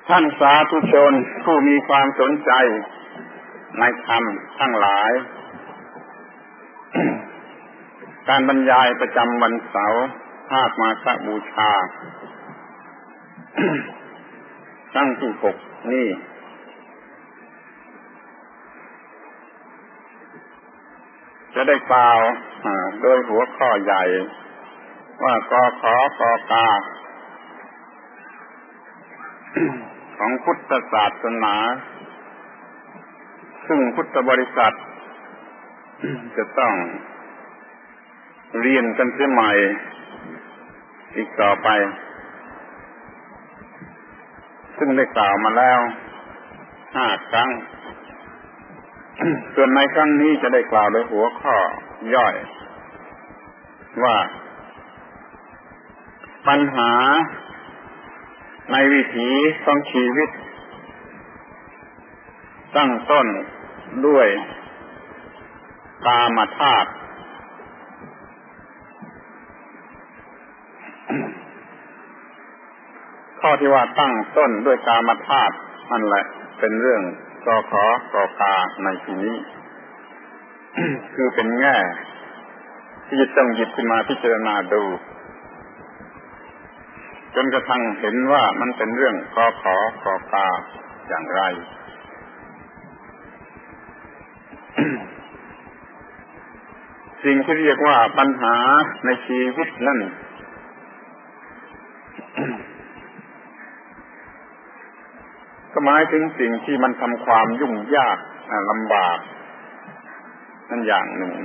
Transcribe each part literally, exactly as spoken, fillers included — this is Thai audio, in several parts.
ท่านสาธุชนผู้มีความสนใจในธรรมทั้งหลาย การบรรยายประจำวันเสาร์ภาคมาฆบูชา ครั้งที่หกนี่จะได้กล่าวโดยหัวข้อใหญ่ว่ากขกกของพุทธศาสนาซึ่งพุทธบริษัทจะต้องเรียนกันเสียใหม่อีกต่อไปซึ่งได้กล่าวมาแล้วห้าครั้งส่วนในครั้งนี้จะได้กล่าวโดยหัวข้อย่อยว่าปัญหาในวิถีของชีวิตตั้งต้นด้วยกามธาตุข้อที่ว่าตั้งต้นด้วยกามธาตุนั่นแหละเป็นเรื่องกขกกในที่นี้ คือเป็นแง่ที่จะต้องหยิบขึ้นมาพิจารณาดูจนกระทั่งเห็นว่ามันเป็นเรื่องกขกกอย่างไร สิ่งที่เรียกว่าปัญหาในชีวิตนั่น ก็หมายถึงสิ่งที่มันทำความยุ่งยากลำบากนั่นอย่างหนึ่ง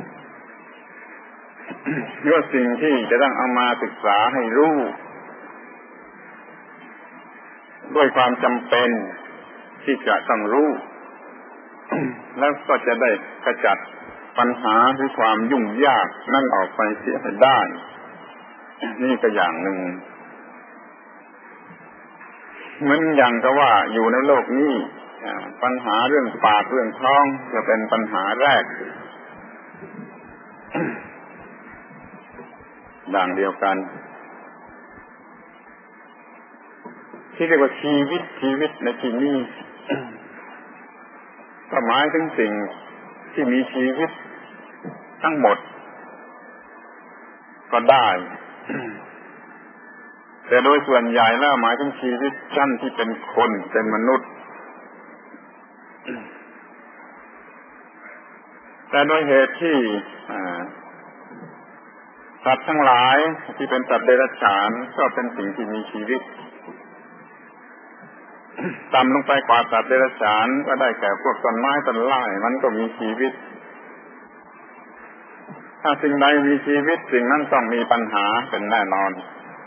หรือว่าสิ่งที่จะต้องเอามาศึกษาให้รู้ด้วยความจำเป็นที่จะต้องรู้ แล้วก็จะได้ขจัดปัญหาหรือความยุ่งยากนั่นออกไปเสียให้ได้นี่ก็อย่างหนึ่งเหมือนอย่างกับว่าอยู่ในโลกนี้ปัญหาเรื่องปากเรื่องท้องจะเป็นปัญหาแรกดังเดียวกันที่เรียกว่าชีวิตชีวิตในที่นี้ก็หมายถึงสิ่งที่มีชีวิตทั้งหมดก็ได้แต่โดยส่วนใหญ่แล้วหมายถึงชีวิตชั้นที่เป็นคนเป็นมนุษย์แต่โดยเหตุที่สัตว์ทั้งหลายที่เป็นสัตว์เดรัจฉานก็เป็นสิ่งที่มีชีวิตต่ำลงไปกว่าสัตว์เดรัจฉานก็ได้แก่พวกต้นไม้ต้นไม้มันก็มีชีวิตถ้าสิ่งใดมีชีวิตสิ่งนั้นต้องมีปัญหาเป็นแน่นอน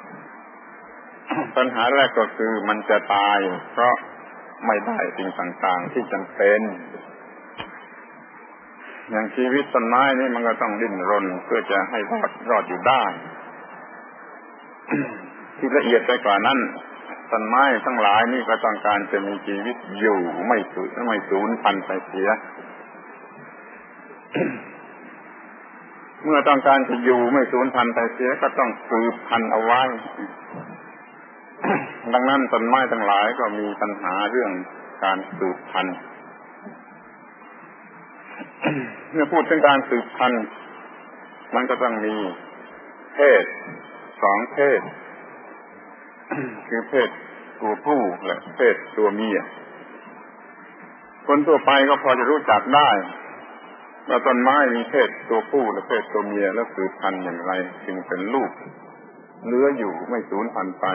ปัญหาแรกก็คือมันจะตายเพราะไม่ได้สิ่งต่างๆที่จำเป็นอย่างชีวิตต้นไม้นี่มันก็ต้องดิ้นรนเพื่อจะให้รอดรอดอยู่ได้ ที่ละเอียดไปกว่านั้นต้นไม้ทั้งหลายนี่ก็ต้องการจะมีชีวิตอยู่ไม่สูญไม่สูญพันธุ์ไปเสีย เมื่อต้องการจะอยู่ไม่สูญพันธุ์ไปเสียก็ต้องสืบพันธุ์เอาไว้ ดังนั้นต้นไม้ทั้งหลายก็มีปัญหาเรื่องการสืบพันธุ์ เมื่อพูดถึงการสืบพันธุ์มันก็ต้องมีเพศสองเพศ คือเพศตัวผู้และเพศตัวเมียคนทั่วไปก็พอจะรู้จักได้ว่าต้นไม้มีเพศตัวผู้และเพศตัวเมียแล้วสืบพันธุ์อย่างไรจึงเป็นลูกเหลืออยู่ไม่สูญพันธุ์ไป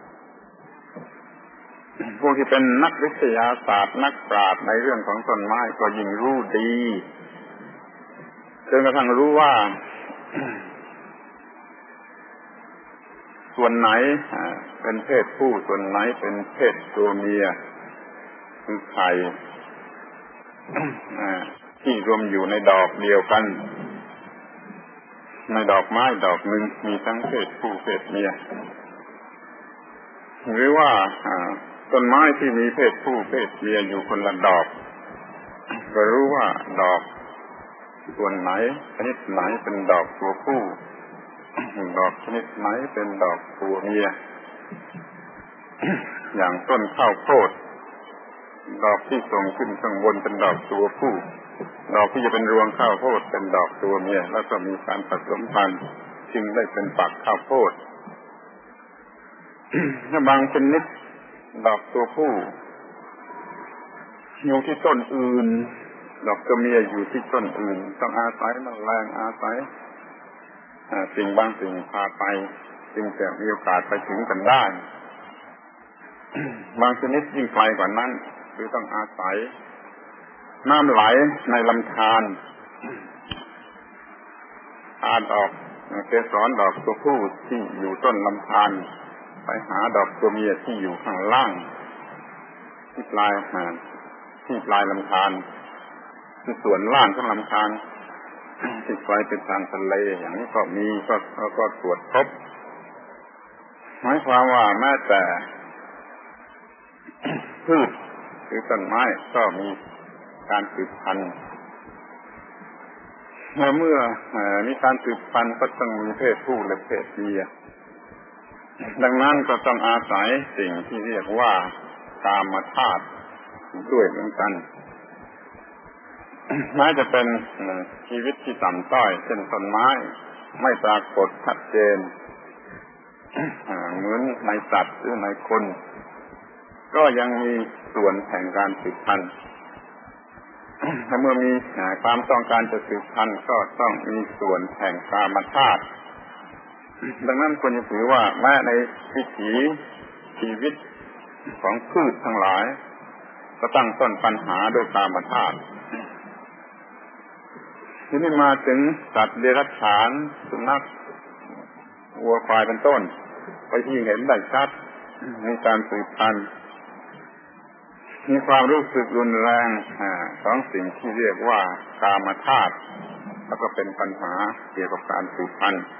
พวกที่เป็นนักวิทยาศาสตร์นักปราชญ์ในเรื่องของต้นไม้ก็ยิ่งรู้ดีจนกระทั่งรู้ว่าส่วนไหนเป็นเพศผู้ส่วนไหนเป็นเพศตัวเมียคือไข่ที่รวมอยู่ในดอกเดียวกันในดอกไม้ดอกหนึ่งมีทั้งเพศผู้เพศเมียหรือว่าต้นไม้ที่มีเพศผู้เพศเมียอยู่คนละดอกก็รู้ว่าดอกส่วนไหนชนิดไหนเป็นดอกตัวผู้ ดอกชนิดไหนเป็นดอกตัวเมียอย่างต้นข้าวโพดดอกที่ส่งขึ้นข้างบนเป็นดอกตัวผู้ดอกที่จะเป็นรวงข้าวโพดเป็นดอกตัวเมียแล้วก็มีการผสมพันธุ์จึงได้เป็นฝักข้าวโพด ถ้าบางชนิดดอกตัวผู้อยู่ที่ต้นอื่นดอกตัวเมียอยู่ที่ต้นอื่นต้องอาศัยแมลงอาศัยสิ่งบางสิ่งพาไปจึงจะมีโอกาสไปถึงกันได้ บางชนิดยิ่งไกลกว่านั้นหรือต้องอาศัยน้ำไหลในลำธารพาดอกเกสรดอกตัวผู้ที่อยู่ต้นลำธารไปหาดอกตัวเมียที่อยู่ข้างล่างที่ปลายหางที่ปลายลำธารที่ส่วนล่างของลำธารที่ไกลเป็นทางทะเลอย่างนี้ก็มีก็ก็ตรวจพบหมายความว่าแม้แต่พืชหรือต้นไม้ก็มีการสืบพันธุ์เมื่อมีการสืบพันธุ์ก็ต้องมีเพศผู้และเพศเมียดังนั้นก็ต้องอาศัยสิ่งที่เรียกว่ากามธาตุด้วยเหมือนกันแม้จะเป็นชีวิตที่ต่ำต้อยเช่นต้นไม้ไม่ปรากฏชัดเจนเหมือนในสัตว์หรือในคนก็ยังมีส่วนแห่งการสืบพันธุ์ถ้าเมื่อมีความต้องการจะสืบพันธุ์ก็ต้องมีส่วนแห่งกามธาตุดังนั้นควรจะถือว่าแม้ในวิถีชีวิตของพืชทั้งหลายก็ตั้งต้นปัญหาด้วยกามธาตุทีนี้มาถึงสัตว์เดรัจฉานสุนัขวัวควายเป็นต้นไปที่เห็นได้ชัดในการสืบพันธุ์มีความรู้สึกรุนแรงของสิ่งที่เรียกว่ากามธาตุแล้วก็เป็นปัญหาเกี่ยวกับการสืบพันธุ์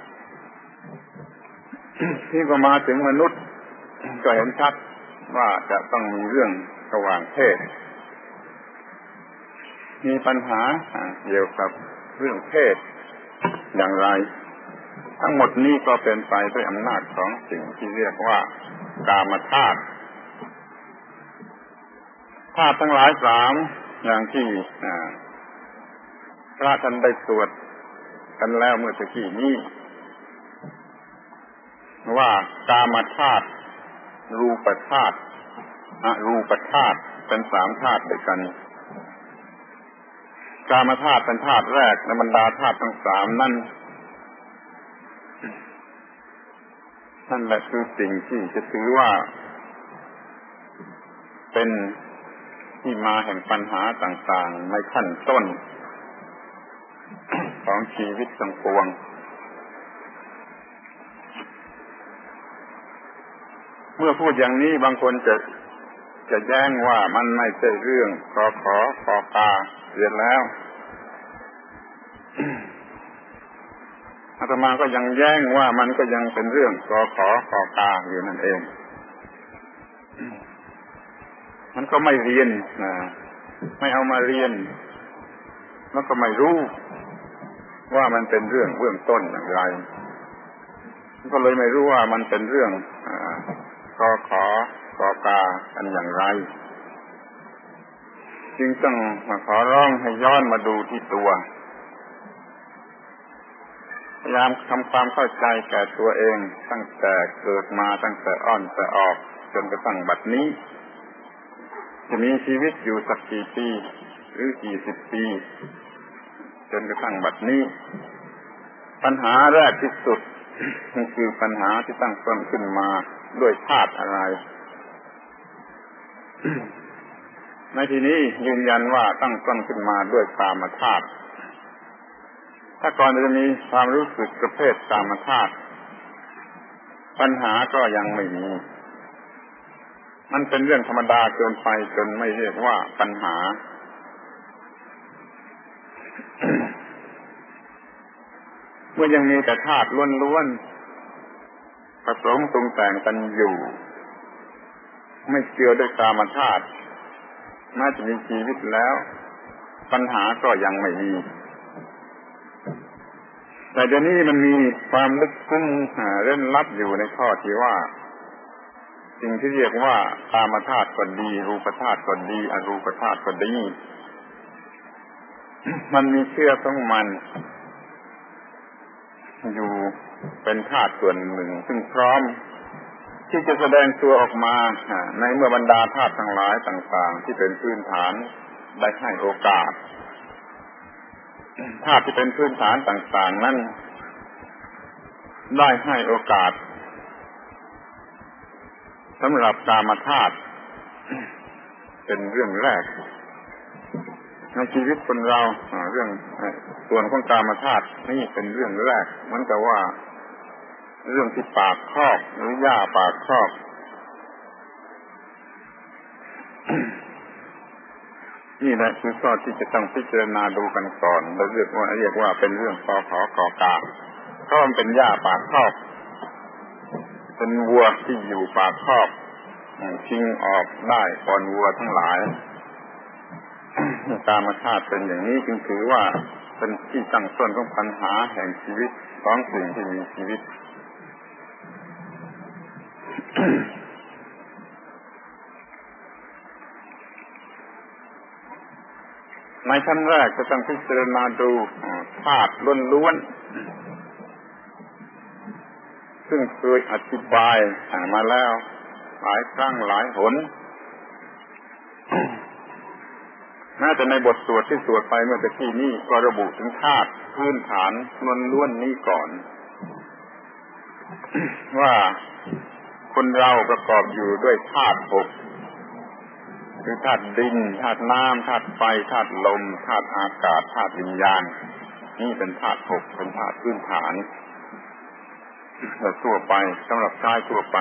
ที่ก็มาถึงมนุษย์ก็เห็นชัดว่าจะต้องมีเรื่องระหว่างเพศมีปัญหาเกี่ยวกับเรื่องเพศอย่างไรทั้งหมดนี้ก็เป็นไปด้วยอำนาจของสิ่งที่เรียกว่ากามธาตุธาตุทั้งหลายสามอย่างที่พระท่านได้สวดกันแล้วเมื่อตะกี้นี้ว่ากามธาตุรูปธาตุอรูปธาตุเป็นสามธาตุด้วยกันกามธาตุเป็นธาตุแรกในบรรดาธาตุทั้งสามนั่นนั่นแหละคือสิ่งที่จะถือว่าเป็นที่มาแห่งปัญหาต่างๆในขั้นต้นของชีวิตทั้งปวงเมื่อพูดอย่างนี้บางคนจะจะแย้งว่ามันไม่ใช่เรื่องขอขอขอกาเสียแล้วอาตมาก็ยังแย้งว่ามันก็ยังเป็นเรื่องขอขอขอกาอยู่นั่นเองมันก็ไม่เรียนนะไม่เอามาเรียนแล้วก็ไม่รู้ว่ามันเป็นเรื่องเบื้องต้นอย่างไรก็เลยไม่รู้ว่ามันเป็นเรื่องขอขอขอกากันอย่างไรจึงต้องมาขอร้องให้ย้อนมาดูที่ตัวพยายามทำความเข้าใจแก่ตัวเองตั้งแต่เกิดมาตั้งแต่อ้อนแต่ออกจนกระทั่งบัดนี้จะมีชีวิตอยู่สักกี่ปีหรือกี่สิบปีจนกระทั่งบัดนี้ปัญหาแรกที่สุดคือปัญหาที่ตั้งต้นขึ้นมาด้วยธาตุอะไร ในที่นี้ยืนยันว่าตั้งต้นขึ้นมาด้วยกามธาตุถ้าก่อนจะมีความรู้สึกประเภทกามธาตุปัญหาก็ยังไม่มีมันเป็นเรื่องธรรมดาเกินไปจนไม่เรียกว่าปัญหา เมื่อยังมีแต่ธาตุล้วนๆผสมปรุงแต่งกันอยู่ไม่เจือด้วยกามธาตุน่าจะมีชีวิตแล้วปัญหาก็ยังไม่มีแต่เดี๋ยวนี้มันมีความลึกซึ้งเร้นลับอยู่ในข้อที่ว่าสิ่งที่เรียกว่ากามธาตุก็ดีรูปธาตุก็ดีอรูปธาตุก็ดีมันมีเชื้อของมันอยู่เป็นธาตุส่วนหนึ่งซึ่งพร้อมที่จะแสดงตัวออกมาในเมื่อบรรดาธาตุทั้งหลายต่างๆที่เป็นพื้นฐานได้ให้โอกาสธาตุที่เป็นพื้นฐานต่างๆนั้นได้ให้โอกาสสำหรับกามธาตุเป็นเรื่องแรกในชีวิตคนเราเรื่องส่วนของกามธาตุนี่เป็นเรื่องแรกเหมือนกับว่าเรื่องที่ปากครอบหรือหญ้าปากครอบนี่แหละคือข้อที่จะต้องพิจารณาดูกันก่อนเราเรียกว่าเรียกว่าเป็นเรื่องกอขอกอกาเพราะมันเป็นหญ้าปากครอบเป็นวัวที่อยู่ปากครอบชิงออกได้ก่อนวัวทั้งหลายกามธาตุเป็นอย่างนี้จึงถือว่าเป็นที่ตั้งต้นของปัญหาแห่งชีวิตของสิ่งที่มีชีวิต ในขั้นแรกจะต้องพิจารณาดูธาตุล้วนๆซึ่งเคยอธิบายมาแล้วหลายครั้งหลายหนแม้แต่ในบทสวดที่สวดไปเมื่อตะกี้นี้ก็ระบุถึงธาตุพื้นฐานล้วนๆนี้ก่อนว่าคนเราประกอบอยู่ด้วยธาตุหกคือธาตุดินธาตุน้ำธาตุไฟธาตุลมธาตุอากาศธาตุวิญญาณนี่เป็นธาตุหกเป็นธาตุพื้นฐานทั่วไปสำหรับใช้ทั่วไป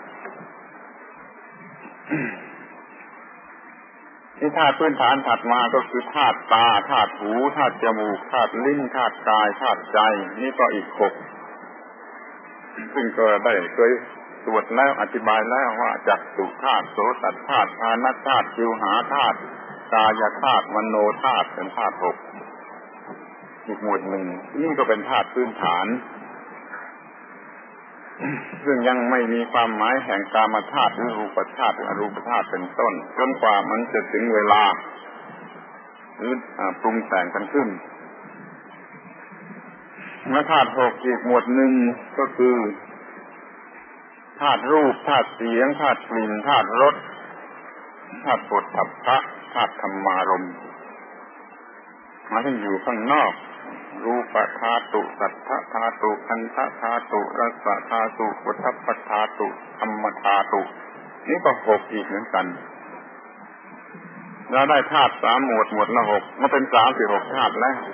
ที่ธาตุพื้นฐานถัดมาก็คือธาตุตาธาตุหูธาตุจมูกธาตุลิ้นธาตุกายธาตุใจนี่ก็อีกหกซึ่งก็ได้เคยตรวจแล้วอธิบายแล้วว่าจักขุธาตุโสตธาตุฆานธาตุชิวหาธาตุกายธาตุมโนธาตุเป็นธาตุหกอีกหมวดหนึ่งนี่ก็เป็นธาตุพื้นฐานซึ่งยังไม่มีความหมายแห่งกามธาตุหรือรูปธาตุหรืออรูปธาตุเป็นต้นจนกว่ามันจะถึงเวลาหรือปรุงแต่งกันขึ้นและธาตุหกอีกหมวดหนึ่งก็คือธาตุรูปธาตุเสียงธาตุกลิ่นธาตุรสธาตุโผฏฐัพพะธาตุธรรมารมณ์มาที่อยู่ข้างนอกรูปธาตุสัทธธาตุคันธธาตุรสธาตุโผฏฐัพพธาตุธรรมธาตุนี่ก็หกอีกเหมือนกันเราได้ธาตุสามหมวดหมวดละหกมันเป็นสามสิบหกธาตุแล้ว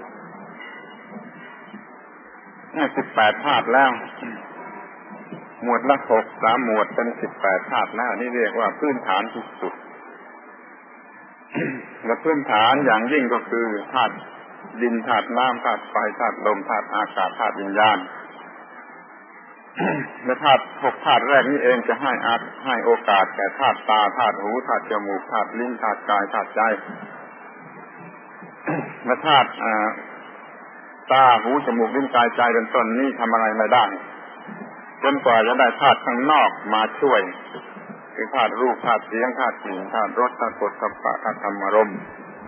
นี่สิบแปดธาตุแล้วหมวดละหกสามหมวดเป็นสิบแปดธาตุแล้วนี่เรียกว่าพื้นฐานที่สุด และพื้นฐานอย่างยิ่งก็คือธาตุดินธาตุน้ำธาตุไฟธาตุลมธาตุอากาศธาตุวิญญาณ และธาตุหกธาตุแรกนี้เองจะให้อาจให้โอกาสแก่ธาตุตาธาตุหูธาตุจมูกธาตุลิ้นธาตุกายธาตุใจ และธาตุตาหูจมูกลิ้นกายใจเป็นต้นนี้ทำอะไรไม่ได้จนกว่าจะได้ธาตุข้างนอกมาช่วยคือธาตุรูปธาตุเสียงธาตุกลิ่นธาตุรสธาตุโผฏฐัพพะธาตุธรรมารมณ์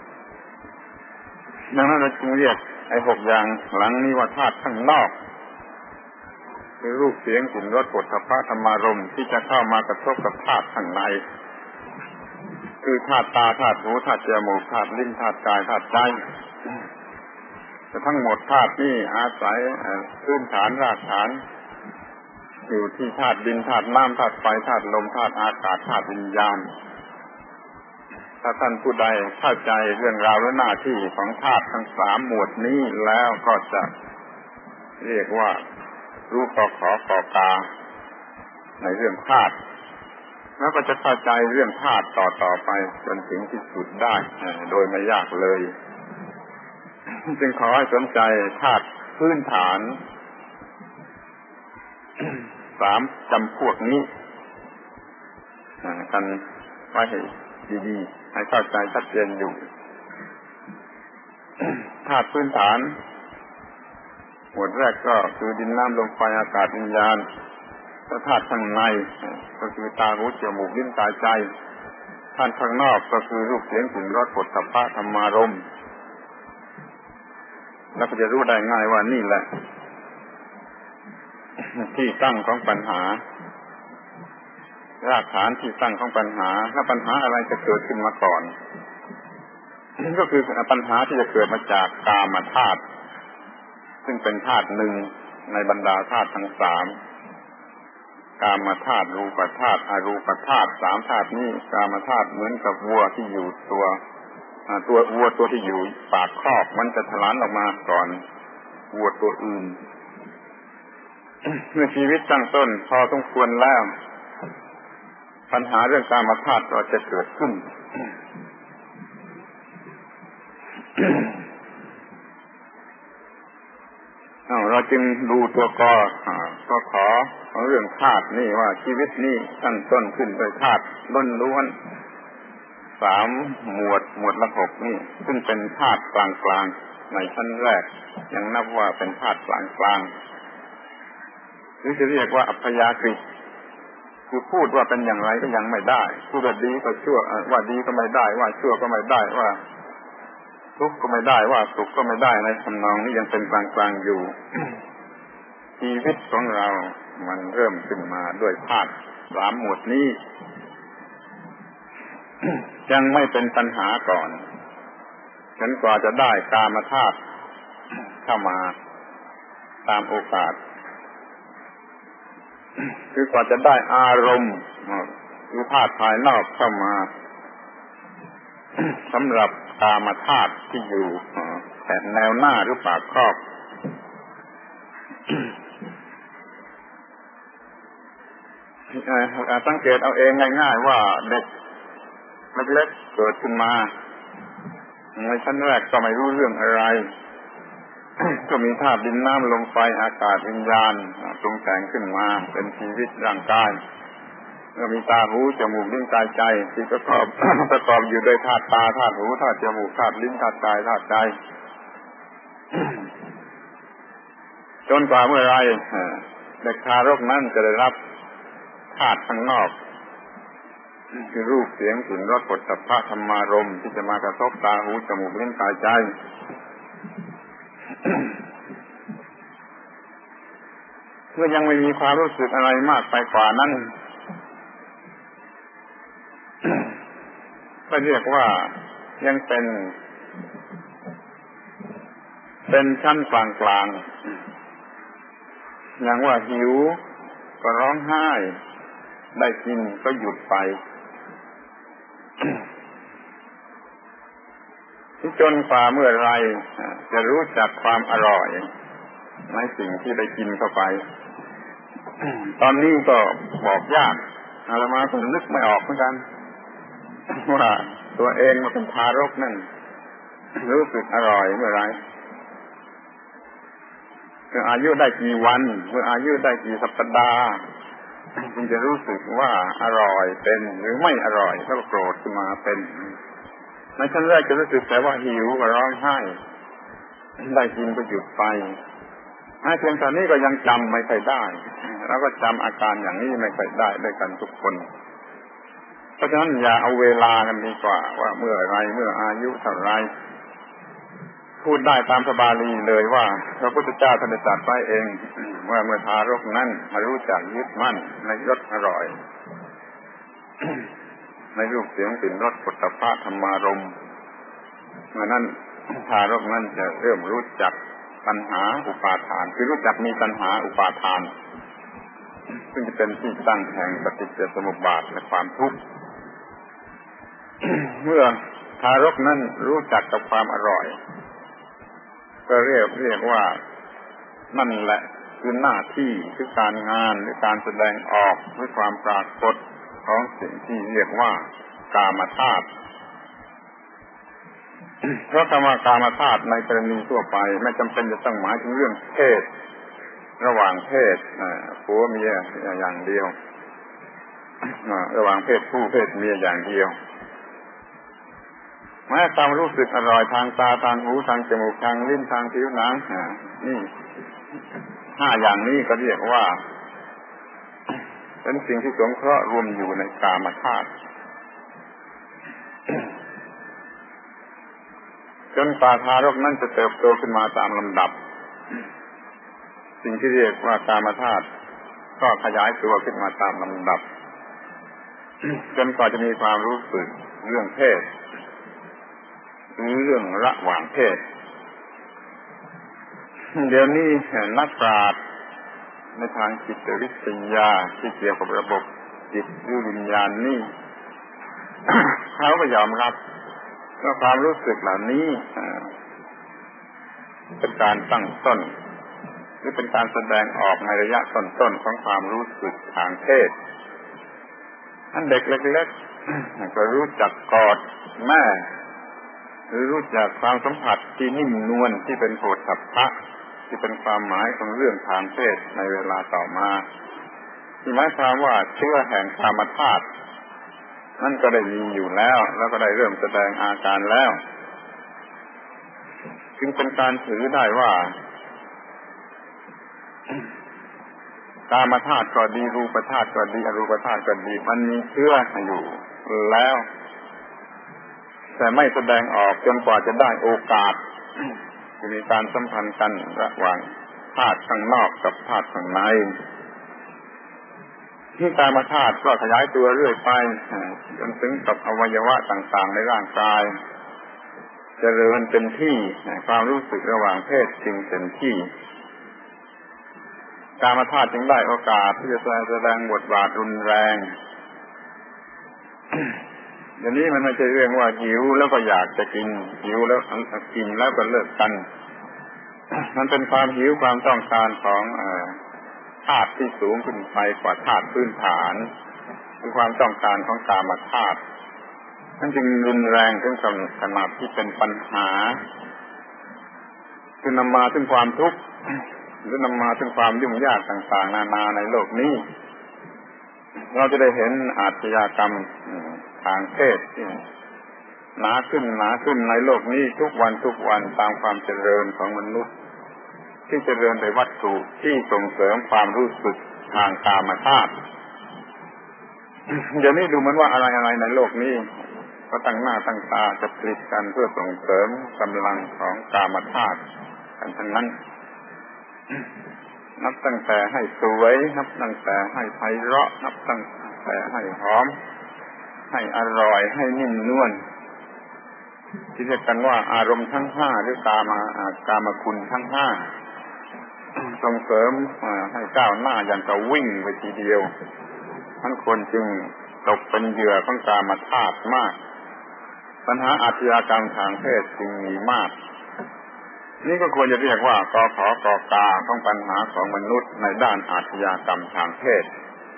ดังนั้นเราจึงเรียกไอ้หกอย่างหลังนี้ว่าธาตุข้างนอกคือรูปเสียงกลิ่นรสโผฏฐัพพะธรรมารมณ์ที่จะเข้ามากระทบกับธาตุข้างในคือธาตุตาธาตุหูธาตุจมูกธาตุลิ้นธาตุกายธาตุใจแต่ทั้งหมดธาตุนี้อาศัยพื้นฐานรากฐานอยู่ที่ธาตุดินธาตุน้ำธาตุไฟธาตุลมธาตุอากาศธาตุวิญญาณถ้าท่านผู้ใดเข้าใจเรื่องราวและหน้าที่ของธาตุทั้งสามหมวดนี้แล้วก็จะเรียกว่ารู้กอขอกอกาในเรื่องธาตุแล้วก็จะเข้าใจเรื่องธาตุต่อต่อไปจนถึงที่สุดได้โดยไม่ยากเลยจึงขอให้สนใจธาตุพื้นฐานสามจำพวกนี้กันไว้ให้ดีๆให้เข้าใจชัดเจนอยู่ธาตุพื้นฐานหมวดแรกก็คือดินน้ำลมไฟอากาศวิญญาณธาตุข้างในก็คือตาหูจมูกลิ้นกายใจธาตุข้างนอกก็คือรูปเสียงกลิ่นรสโผฏฐัพพะธรรมารมณ์แล้วก็จะรู้ได้ง่ายว่านี่แหละที่ตั้งของปัญหารากฐานที่ตั้งของปัญหาถ้าปัญหาอะไรจะเกิดขึ้นมาก่อนก็คือปัญหาที่จะเกิดมาจากกามธาตุซึ่งเป็นธาตุหนึ่งในบรรดาธาตุทั้งสามกามธาตุรูปธาตุอรูปธาตุสามธาตุนี้กามธาตุเหมือนกับวัวที่อยู่ตัวตัววัวตัวที่อยู่ปากคอกมันจะทะลันออกมาก่อนวัวตัวอื่นเมื่อชีวิตตั้งต้นพอสมควรแล้วปัญหาเรื่องกามธาตุก็จะเกิดขึ้น เราจึงดูตัวกอก็ขอของเรื่องธาตุนี่ว่าชีวิตนี้ตั้งต้นขึ้นโดยธาตุล้วนๆสามหมวดหมวดละหกนี่ซึ่งเป็นธาตุกลางๆในชั้นแรกยังนับว่าเป็นธาตุกลางๆหรือจะเรียกว่าอัพยากฤิคือพูดว่าเป็นอย่างไรก็ยังไม่ได้พูดว่าดีก็ชั่วว่าดีก็ไม่ได้ว่าชั่วก็ไม่ได้ว่าทุกข์ก็ไม่ได้ว่าสุขก็ไม่ได้ในทำนองนี้ยังเป็นกลางๆอยู่ ชีวิตของเรามันเริ่มขึ้นมาด้วยธาตุสามหมวดนี้ ยังไม่เป็นปัญหาก่อนจนกว่าจะได้กามธาตุเข้ามาตามโอกาสคือกว่าจะได้อารมณ์หรือธาตุภายนอกเข้ามาสำหรับกามธาตุที่อยู่แต่แนวหน้าหรือปากครอบ สังเกตเอาเองง่ายๆว่าเด็กเล็กๆเกิดขึ้นมาในชั้นแรกก็ไม่รู้เรื่องอะไร ก็มีธาตุดินน้ำลมไฟอากาศวิญญาณปรุงแต่งขึ้นมาเป็นชีวิตร่างกายก็มีตาหูจมูกลิ้นกายใจที่ประกอบ ประกอบอยู่ด้วยธาตุตาธาตุหูธาตุจมูกธาตุลิ้นธาตุกายธาตุใจ จนกว่าเมื่อไรเด็กทารกนั้นจะได้รับธาตุข้างนอกคือรูปเสียงกลิ่นรสโผฏฐัพพะธรรมารมณ์ที่จะมากระทบตาหูจมูกลิ้นกายใจ เมื่อยังไม่มีความรู้สึกอะไรมากไปกว่านั้น ก็เรียกว่ายังเป็นเป็นชั้นกลางๆอย่างว่าหิวก็ร้องไห้ได้กินก็หยุดไป จนกว่าเมื่อไรจะรู้จักความอร่อยในสิ่งที่ได้กินเข้าไป ตอนนี้ก็บอกยากอาตมาก็นึกไม่ออกเหมือนกันว่าตัวเองมาเป็นทารกนั่นรู้สึกอร่อยเมื่อไรเมื่ออายุได้กี่วันเมื่ออายุได้กี่สัปดาห์จึงจะรู้สึกว่าอร่อยเป็นหรือไม่อร่อยก็โกรธขึ้นมาเป็นในชั้นแรกจะรู้สึกแต่ว่าหิวก็ร้องไห้ได้กินก็หยุดไปไอ้เพียงตอนนี้ก็ยังจำไม่ค่อยได้แล้วก็จำอาการอย่างนี้ไม่ค่อยได้ด้วยกันทุกคนเพราะฉะนั้นอย่าเอาเวลากันดีกว่าว่าเมื่อไรเมื่ออายุเท่าไรพูดได้ตามพระบาลีเลยว่าพระพุทธเจ้าท่านได้ตรัสไว้เองว่าเมื่อทารกนั้นรู้จักยึดมั่นในรสอร่อย ในรูปเสียงกลิ่นรสโผฏฐัพพะธรรมารมณ์เมื่อนั้นทารกนั้นจะเริ่มรู้จักตัณหาอุปาทานคือรู้จักมีตัณหาอุปาทานซึ่งจะเป็นที่ตั้งแห่งปฏิจจสมุปบาทและความทุกข์ เมื่อทารกนั้นรู้จักกับความอร่อยก็เรียกเรียกว่านั่นแหละคือหน้าที่คือการงานหรือการแสดงออกด้วยความปรากฏของสิ่งที่เรียกว่ากามธาตุ เพราะคำว่ากามธาตุในกรณีทั่วไปไม่จำเป็นจะต้องหมายถึงเรื่องเพศระหว่างเพศผัวเมียอย่างเดียวระหว่างเพศผู้เพศเมียอย่างเดียวแม้ความรู้สึกอร่อยทางตาทางหูทางจมูกทางลิ้นทางผิวหนังนี่ห้าอย่างนี้ก็เรียกว่าเป็นสิ่งที่สงเคราะห์รวมอยู่ในกามธาตุจนกว่าทารกนั้นจะเติบโตขึ้นมาตามลำดับสิ่งที่เรียกว่ากามธาตุก็ขยายตัวขึ้นมาตามลำดับจนกว่าจะมีความรู้สึกเรื่องเพศหรือเรื่องระหว่างเพศเดี๋ยวนี้นักปราชญ์ในทางจิตวิทยาที่เกี่ยวกับระบบจิตหรือวิญญาณนี่ เขาก็ยอมรับว่าความรู้สึกเหล่านี้เป็นการตั้งต้นหรือเป็นการแสดงออกในระยะต้นๆของความรู้สึกทางเพศอันเด็กเล็กๆก็รู้จักกอดแม่หรือรู้จักความสัมผัสที่นิ่มนวลที่เป็นโผฏฐัพพะที่เป็นความหมายของเรื่องทางเพศในเวลาต่อมาที่หมายความว่าเชื้อแห่งกามธาตุนั่นก็ได้มีอยู่แล้วแล้วก็ได้เริ่มแสดงอาการแล้วจึงเป็นการถือได้ว่ากามธาตุก็ดีรูปธาตุก็ดีอรูปธาตุก็ดีมันมีเชื้ออยู่แล้วแต่ไม่แสดงออกจนกว่าจะได้โอกาสจะมีการสัมพันธ์กันระหว่างธาตุข้างนอกกับธาตุข้างในที่กามธาตุก็ขยายตัวเรื่อยไปจนถึงกับอวัยวะต่างๆในร่างกายเจริญเต็มที่ความรู้สึกระหว่างเพศจึงเต็มที่กามธาตุจึงได้โอกาสที่จะแสดงบทบาทรุนแรงเดี๋ยวนี้มันไม่ใช่เรื่องว่าหิวแล้วก็อยากจะกินหิวแล้วกินแล้วก็เลิกกันมันเป็นความหิวความต้องการของธาตุที่สูงขึ้นไปกว่าธาตุพื้นฐานคือความต้องการของกามธาตุนั่นจึงรุนแรงถึงขนาดที่เป็นปัญหาคือนำมาถึงความทุกข์หรือนำมาถึงความยุ่งยากต่างๆนานาในโลกนี้เราจะได้เห็นอาชญากรรมทางเพศที่หนาขึ้นหนาขึ้นในโลกนี้ทุกวันทุกวันตามความเจริญของมนุษย์ที่เจริญในวัตถุที่ส่งเสริมความรู้สึกทางกามธาตุเดี๋ยวนี้ดูเหมือนว่าอะไรๆในโลกนี้ก็ตั้งหน้าตั้งตาจะผลิตกันเพื่อส่งเสริมกำลังของกามธาตุกันทั้งนั้นนับตั้งแต่ให้สวยนับตั้งแต่ให้ไพเราะนับตั้งแต่ให้หอมให้อร่อยให้นิ่มนวลที่เรียกกันว่าอารมณ์ทั้งห้าหรือกามากามคุณทั้งห้าส่งเสริมให้ก้าวหน้าอย่างกับวิ่งไปทีเดียวทั้งคนจึงตกเป็นเหยื่อของกามธาตุมากปัญหาอาชญากรรมทางเพศจึงมีมากนี่ก็ควรจะเรียกว่ากขกกาของปัญหาของมนุษย์ในด้านอาชญากรรมทางเพศ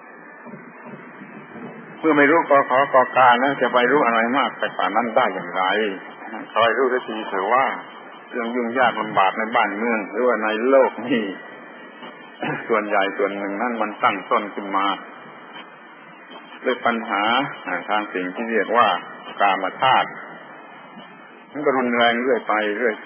เมื่อไม่รู้กขกกานั้นจะไปรู้อะไรมากแต่ป่านนั้นได้อย่างไรคอยรู้ได้ทีเถอะว่าเรื่องยุ่งยากลำบากในบ้านเมืองหรือว่าในโลกนี้ส่วนใหญ่ส่วนหนึ่งนั้นมันตั้งต้นขึ้นมาด้วยปัญหาทางสิ่งที่เรียกว่ากามธาตุมันก็รุนแรงเรื่อยไปเรื่อยไป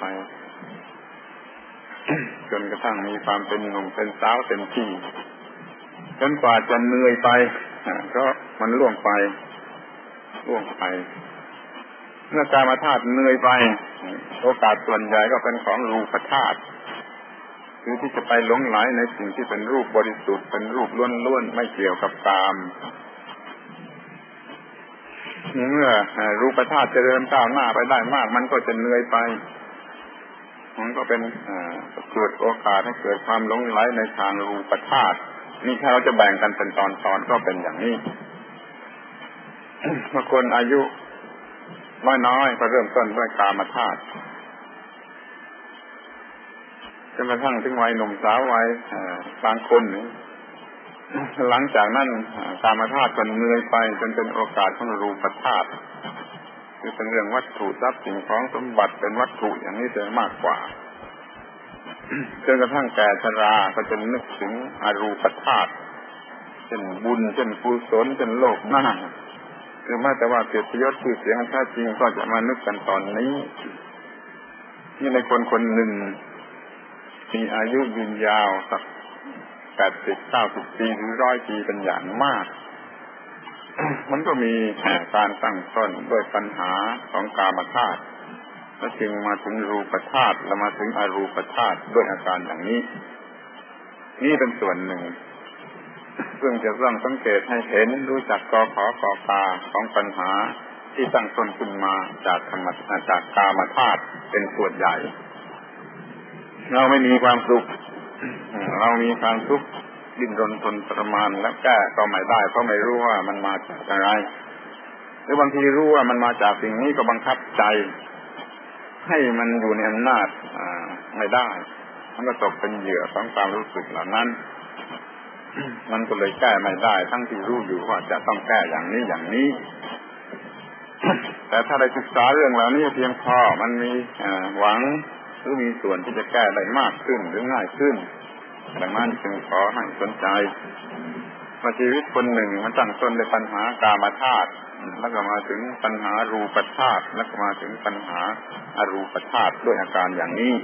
จนกระทั่งมีความเป็นหนุ่มเป็นสาวเต็มที่จนกว่าจะเหนื่อยไปก็มันล่วงไปล่วงไปเมื่อกามธาตุเหนื่อยไปโอกาสส่วนใหญ่ก็เป็นของรูปธาตุคือที่จะไปหลงไหลในสิ่งที่เป็นรูปบริสุทธิ์เป็นรูปล้วนๆไม่เกี่ยวกับกามเมื่อรูปธาตุเจริญก้าวหน้าไปได้มากมันก็จะเหนื่อยไปมันก็เป็นเกิดโอกาสให้เกิดความหลงไหลในทางรูปธาตุนี่ถ้าเราจะแบ่งกันเป็นตอนๆก็เป็นอย่างนี้บางคนอายุน้อยๆก็เริ่มต้นด้วยกามธาตุจนกระทั่งถึงวัยหนุ่มสาววัยบางคนหลังจากนั้นกามธาตุก็เหนื่อยไปจนเป็นโอกาสของรูปธาตุคือเป็นเรื่องวัตถุทรัพย์สิ่งของสมบัติเป็นวัตถุอย่างนี้จะมากกว่าจนกระทั่งแก่ชราก็จะนึกถึงอรูปธาตุเช่นบุญเช่นกุศลเช่นโลกหน้าหรือแม้แต่ว่าเกียรติยศชื่อเสียงแท้จริงก็จะมานึกกันตอนนี้ที่ในคนคนหนึ่งมีอายุยืนยาวสักแปดสิบเก้าสิบปีหรือร้อยปีเป็นอย่างมาก มันก็มีการตั้งต้นด้วยปัญหาของกามธาตุแล้วจึงมาถึงรูปธาตุแล้วมาถึงอรูปธาตุด้วยอาการอย่างนี้นี่เป็นส่วนหนึ่งซึ่งจะต้องสังเกตให้เห็นรู้จักกอขอกอกาของปัญหาที่ตั้งต้นขึ้นมาจากธรรมจากกามธาตุเป็นส่วนใหญ่เราไม่มีความสุขเรามีความทุกข์ดิ้นรนทนทรมานแล้วแก้ก็ไม่ได้เพราะไม่รู้ว่ามันมาจากอะไรหรือบางทีรู้ว่ามันมาจากสิ่งนี้ก็บังคับใจให้มันอยู่ในอำนาจไม่ได้มันก็ตกเป็นเหยื่อของความรู้สึกเหล่านั้นมันก็เลยแก้ไม่ได้ทั้งที่รู้อยู่ว่าจะต้องแก้อย่างนี้อย่างนี้แต่ถ้าได้ศึกษาเรื่องเหล่านี้เพียงพอมันมีหวังหรือมีส่วนที่จะแก้ได้มากขึ้นหรือง่ายขึ้นดังนั้นจึงขอให้สนใจว่าชีวิตคนหนึ่งมันตั้งต้นด้วยปัญหากามธาตุแล้วก็มาถึงปัญหารูปธาตุแล้วก็มาถึงปัญหาอรูปธาตุด้วยอาการอย่างนี้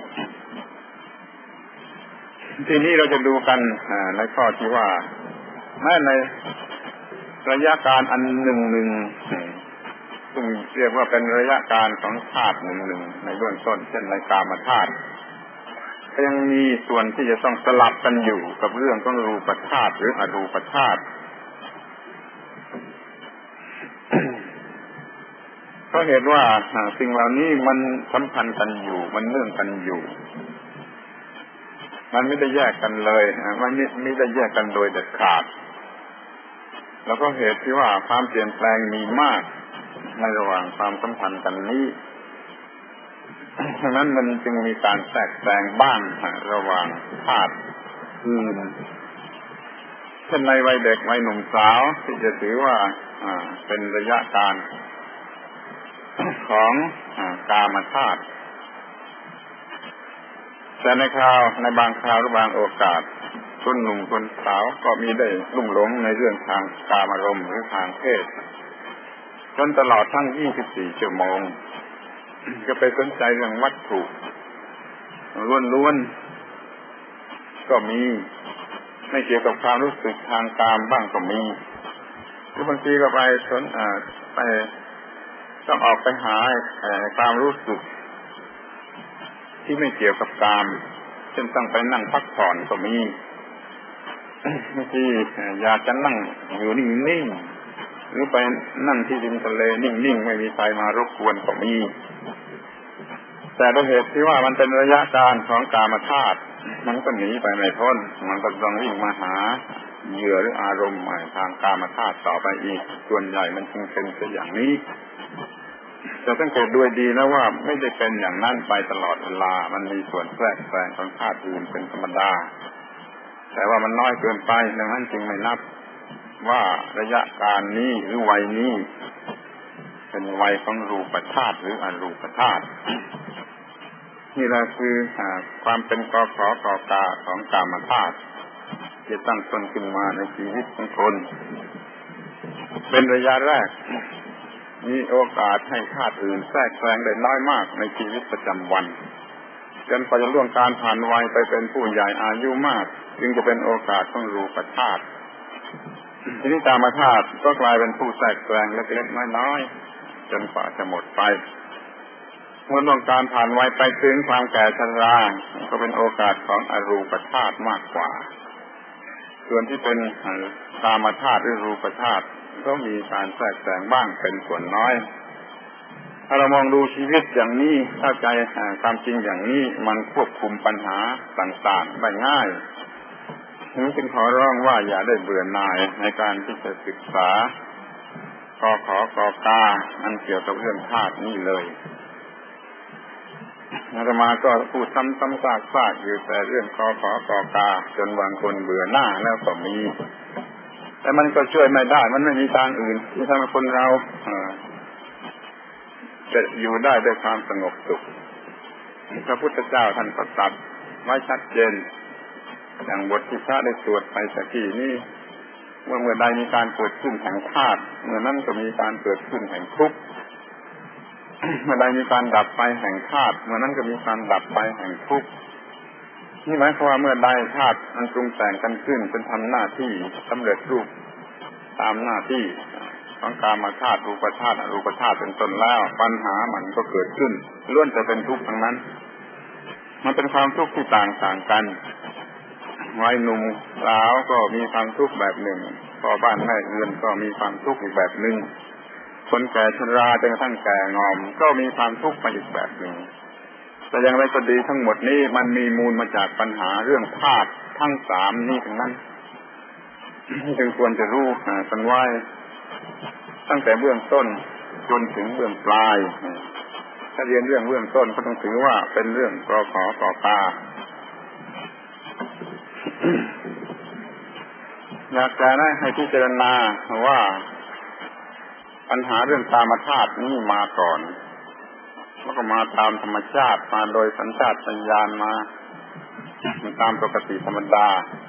ทีนี้เราจะดูกันในข้อที่ว่าแม้ในระยะการอันหนึ่งหนึ่งซึ่งเรียกว่าเป็นระยะการของธาตุหนึ่งหนึ่งในเบื้องต้นเช่นในกามธาตุก็ยังมีส่วนที่จะต้องสลับกันอยู่กับเรื่องของรูปธาตุหรืออรูปธาตุเพราะเหตุว่าสิ่งเหล่านี้มันสัมพันธ์กันอยู่มันเนื่องกันอยู่มันไม่ได้แยกกันเลยมันไม่ไม่ได้แยกกันโดยเด็ดขาดแล้วก็เหตุที่ว่าความเปลี่ยนแปลงมีมากในระหว่างความสัมพันธ์กันนี้ฉะนั้นมันจึงมีการแทรกแซงบ้างระหว่างธาตุอื่นเช่นในวัยเด็กวัยหนุ่มสาวที่จะถือว่าเป็นระยะการของกามธาตุแต่ในคราวในบางคราวหรือบางโอกาสคนหนุ่มคนสาวก็มีได้ลุ่มหลงในเรื่องทางกามารมณ์หรือทางเพศจนตลอดทั้งยี่สิบสี่ชั่วโมงก็ไปสนใจเรื่องวัตถุล้วนๆก็มีไม่เกี่ยวกับความรู้สึกทางกามบ้างก็มีหรือบางทีก็ไปสนอ่าไปต้องออกไปหาความรู้สึกที่ไม่เกี่ยวกับกามเช่นต้องไปนั่งพักผ่อนก็มีบางทีอยากจะนั่งอยู่นิ่งๆหรือไปนั่งที่ริมทะเลนิ่งๆไม่มีใครมารบกวนก็มีแต่ด้วยเหตุที่ว่ามันเป็นระยะการของกามธาตุมันก็หนีไปไม่พ้นมันก็ต้องวิ่งมาหาเหยื่อหรืออารมณ์ใหม่ทางกามธาตุต่อไปอีกส่วนใหญ่มันจึงเป็นเช่นอย่างนี้จะสังเกตด้วยดีนะว่าไม่ได้เป็นอย่างนั้นไปตลอดเวลามันมีส่วนแทรกแซงของธาตุอื่นเป็นธรรมดาแต่ว่ามันน้อยเกินไปดังนั้นจึงไม่นับว่าระยะการนี้หรือวัยนี้เป็นวัยของรูปธาตุหรืออรูปธาตุนี่แหละคือความเป็นกอขอกอกาของกามธาตุที่ตั้งต้นขึ้นมาในชีวิตของคนเป็นระยะแรกมีโอกาสให้ธาตุอื่นแทรกแซงได้น้อยมากในชีวิตประจำวันจนกว่าจะล่วงการผ่านวัยไปเป็นผู้ใหญ่อายุมากจึงจะเป็นโอกาสของรูปธาตุทีนี้กามธาตุก็กลายเป็นผู้แทรกแซงเล็กๆน้อยๆจนกว่าจะหมดไปเมื่อล่วงการผ่านวัยไปถึงความแก่ชราก็เป็นโอกาสของอรูปธาตุมากกว่าส่วนที่เป็นกามธาตุหรือรูปธาตุก็มีการแทรกแซงบ้างเป็นส่วนน้อยถ้าเรามองดูชีวิตอย่างนี้เข้าใจความจริงอย่างนี้มันควบคุมปัญหาต่างๆได้ง่ายจึงขอร้องว่าอย่าได้เบื่อหน่ายในการที่จะศึกษากอขอกอกาอันเกี่ยวกับเรื่องธาตุนี่เลยอาตมาก็พูดซ้ำๆซากๆอยู่แต่เรื่องกอขอกอกาจนบางคนเบื่อหน้าแล้วก็มีแต่มันก็ช่วยไม่ได้มันไม่มีทางอื่นที่ทำให้คนเราจะอยู่ได้ด้วยความสงบสุขพระพุทธเจ้าท่านก็ตรัสไว้ชัดเจนอย่างบทที่พระได้สวดไปสักทีนี้เมื่อเมื่อใดมีการเกิดขึ้นแห่งธาตุเมื่อนั้นก็มีการเกิดขึ้นแห่งทุกข์เมื่อใดมีการดับไปแห่งธาตุเมื่อนั้นก็มีการดับไปแห่งทุกข์นี่หมายความว่าเมื่อใดธาตุมันปรุงแต่งกันขึ้นเป็นทำหน้าที่สำเร็จรูปตามหน้าที่ของกามธาตุรูปธาตุอรูปธาตุเป็นต้นแล้วปัญหามันก็เกิดขึ้นล้วนจะเป็นทุกข์ทั้งนั้นมันเป็นความทุกข์ที่ต่างๆกันวัยหนุ่มสาวก็มีความทุกข์แบบหนึ่งพ่อบ้านแม่เรือนก็มีความทุกข์อีกแบบหนึ่งคนแก่ชราจนกระทั่งแก่งอมก็มีความทุกข์มาอีกแบบหนึ่งแต่อย่างไรก็ดีทั้งหมดนี้มันมีมูลมาจากปัญหาเรื่องธาตุทั้งสามนี้ทั้งนั้นจึงควรจะรู้กันไว้ตั้งแต่เบื้องต้นจนถึงเบื้องปลายถ้าเรียนเรื่องเบื้องต้นก็ต้องถือว่าเป็นเรื่องกอขอกอกาอยากจะได้ให้พิจารณาว่าปัญหาเรื่องกามธาตุนี้มาก่อนแล้วก็มาตามธรรมชาติมาโดยสัญชาตญาณมาตามปกติธรรมดา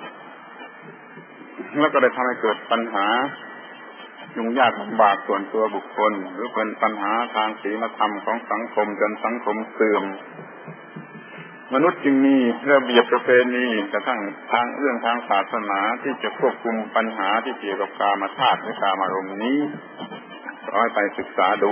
แล้วก็ได้ทำให้เกิดปัญหายุ่งยากลำบากส่วนตัวบุคคลหรือเป็นปัญหาทางศีลธรรมของสังคมจนสังคมเสื่อมมนุษย์จึงมีระเบียบประเพณีกระทั่งทางเรื่องทางศาสนาที่จะควบคุมปัญหาที่เกี่ยวกับกามธาตุและกามารมณ์นี้ขอให้ไปศึกษาดู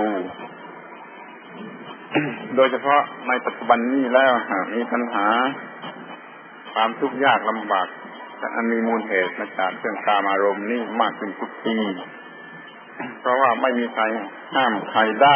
โดยเฉพาะในปัจจุบันนี้แล้วมีปัญหาความทุกข์ยากลำบากอันมีมูลเหตุมาจากเรื่องกามารมณ์นี้มากขึ้นทุกทีเพราะว่าไม่มีใครห้ามใครได้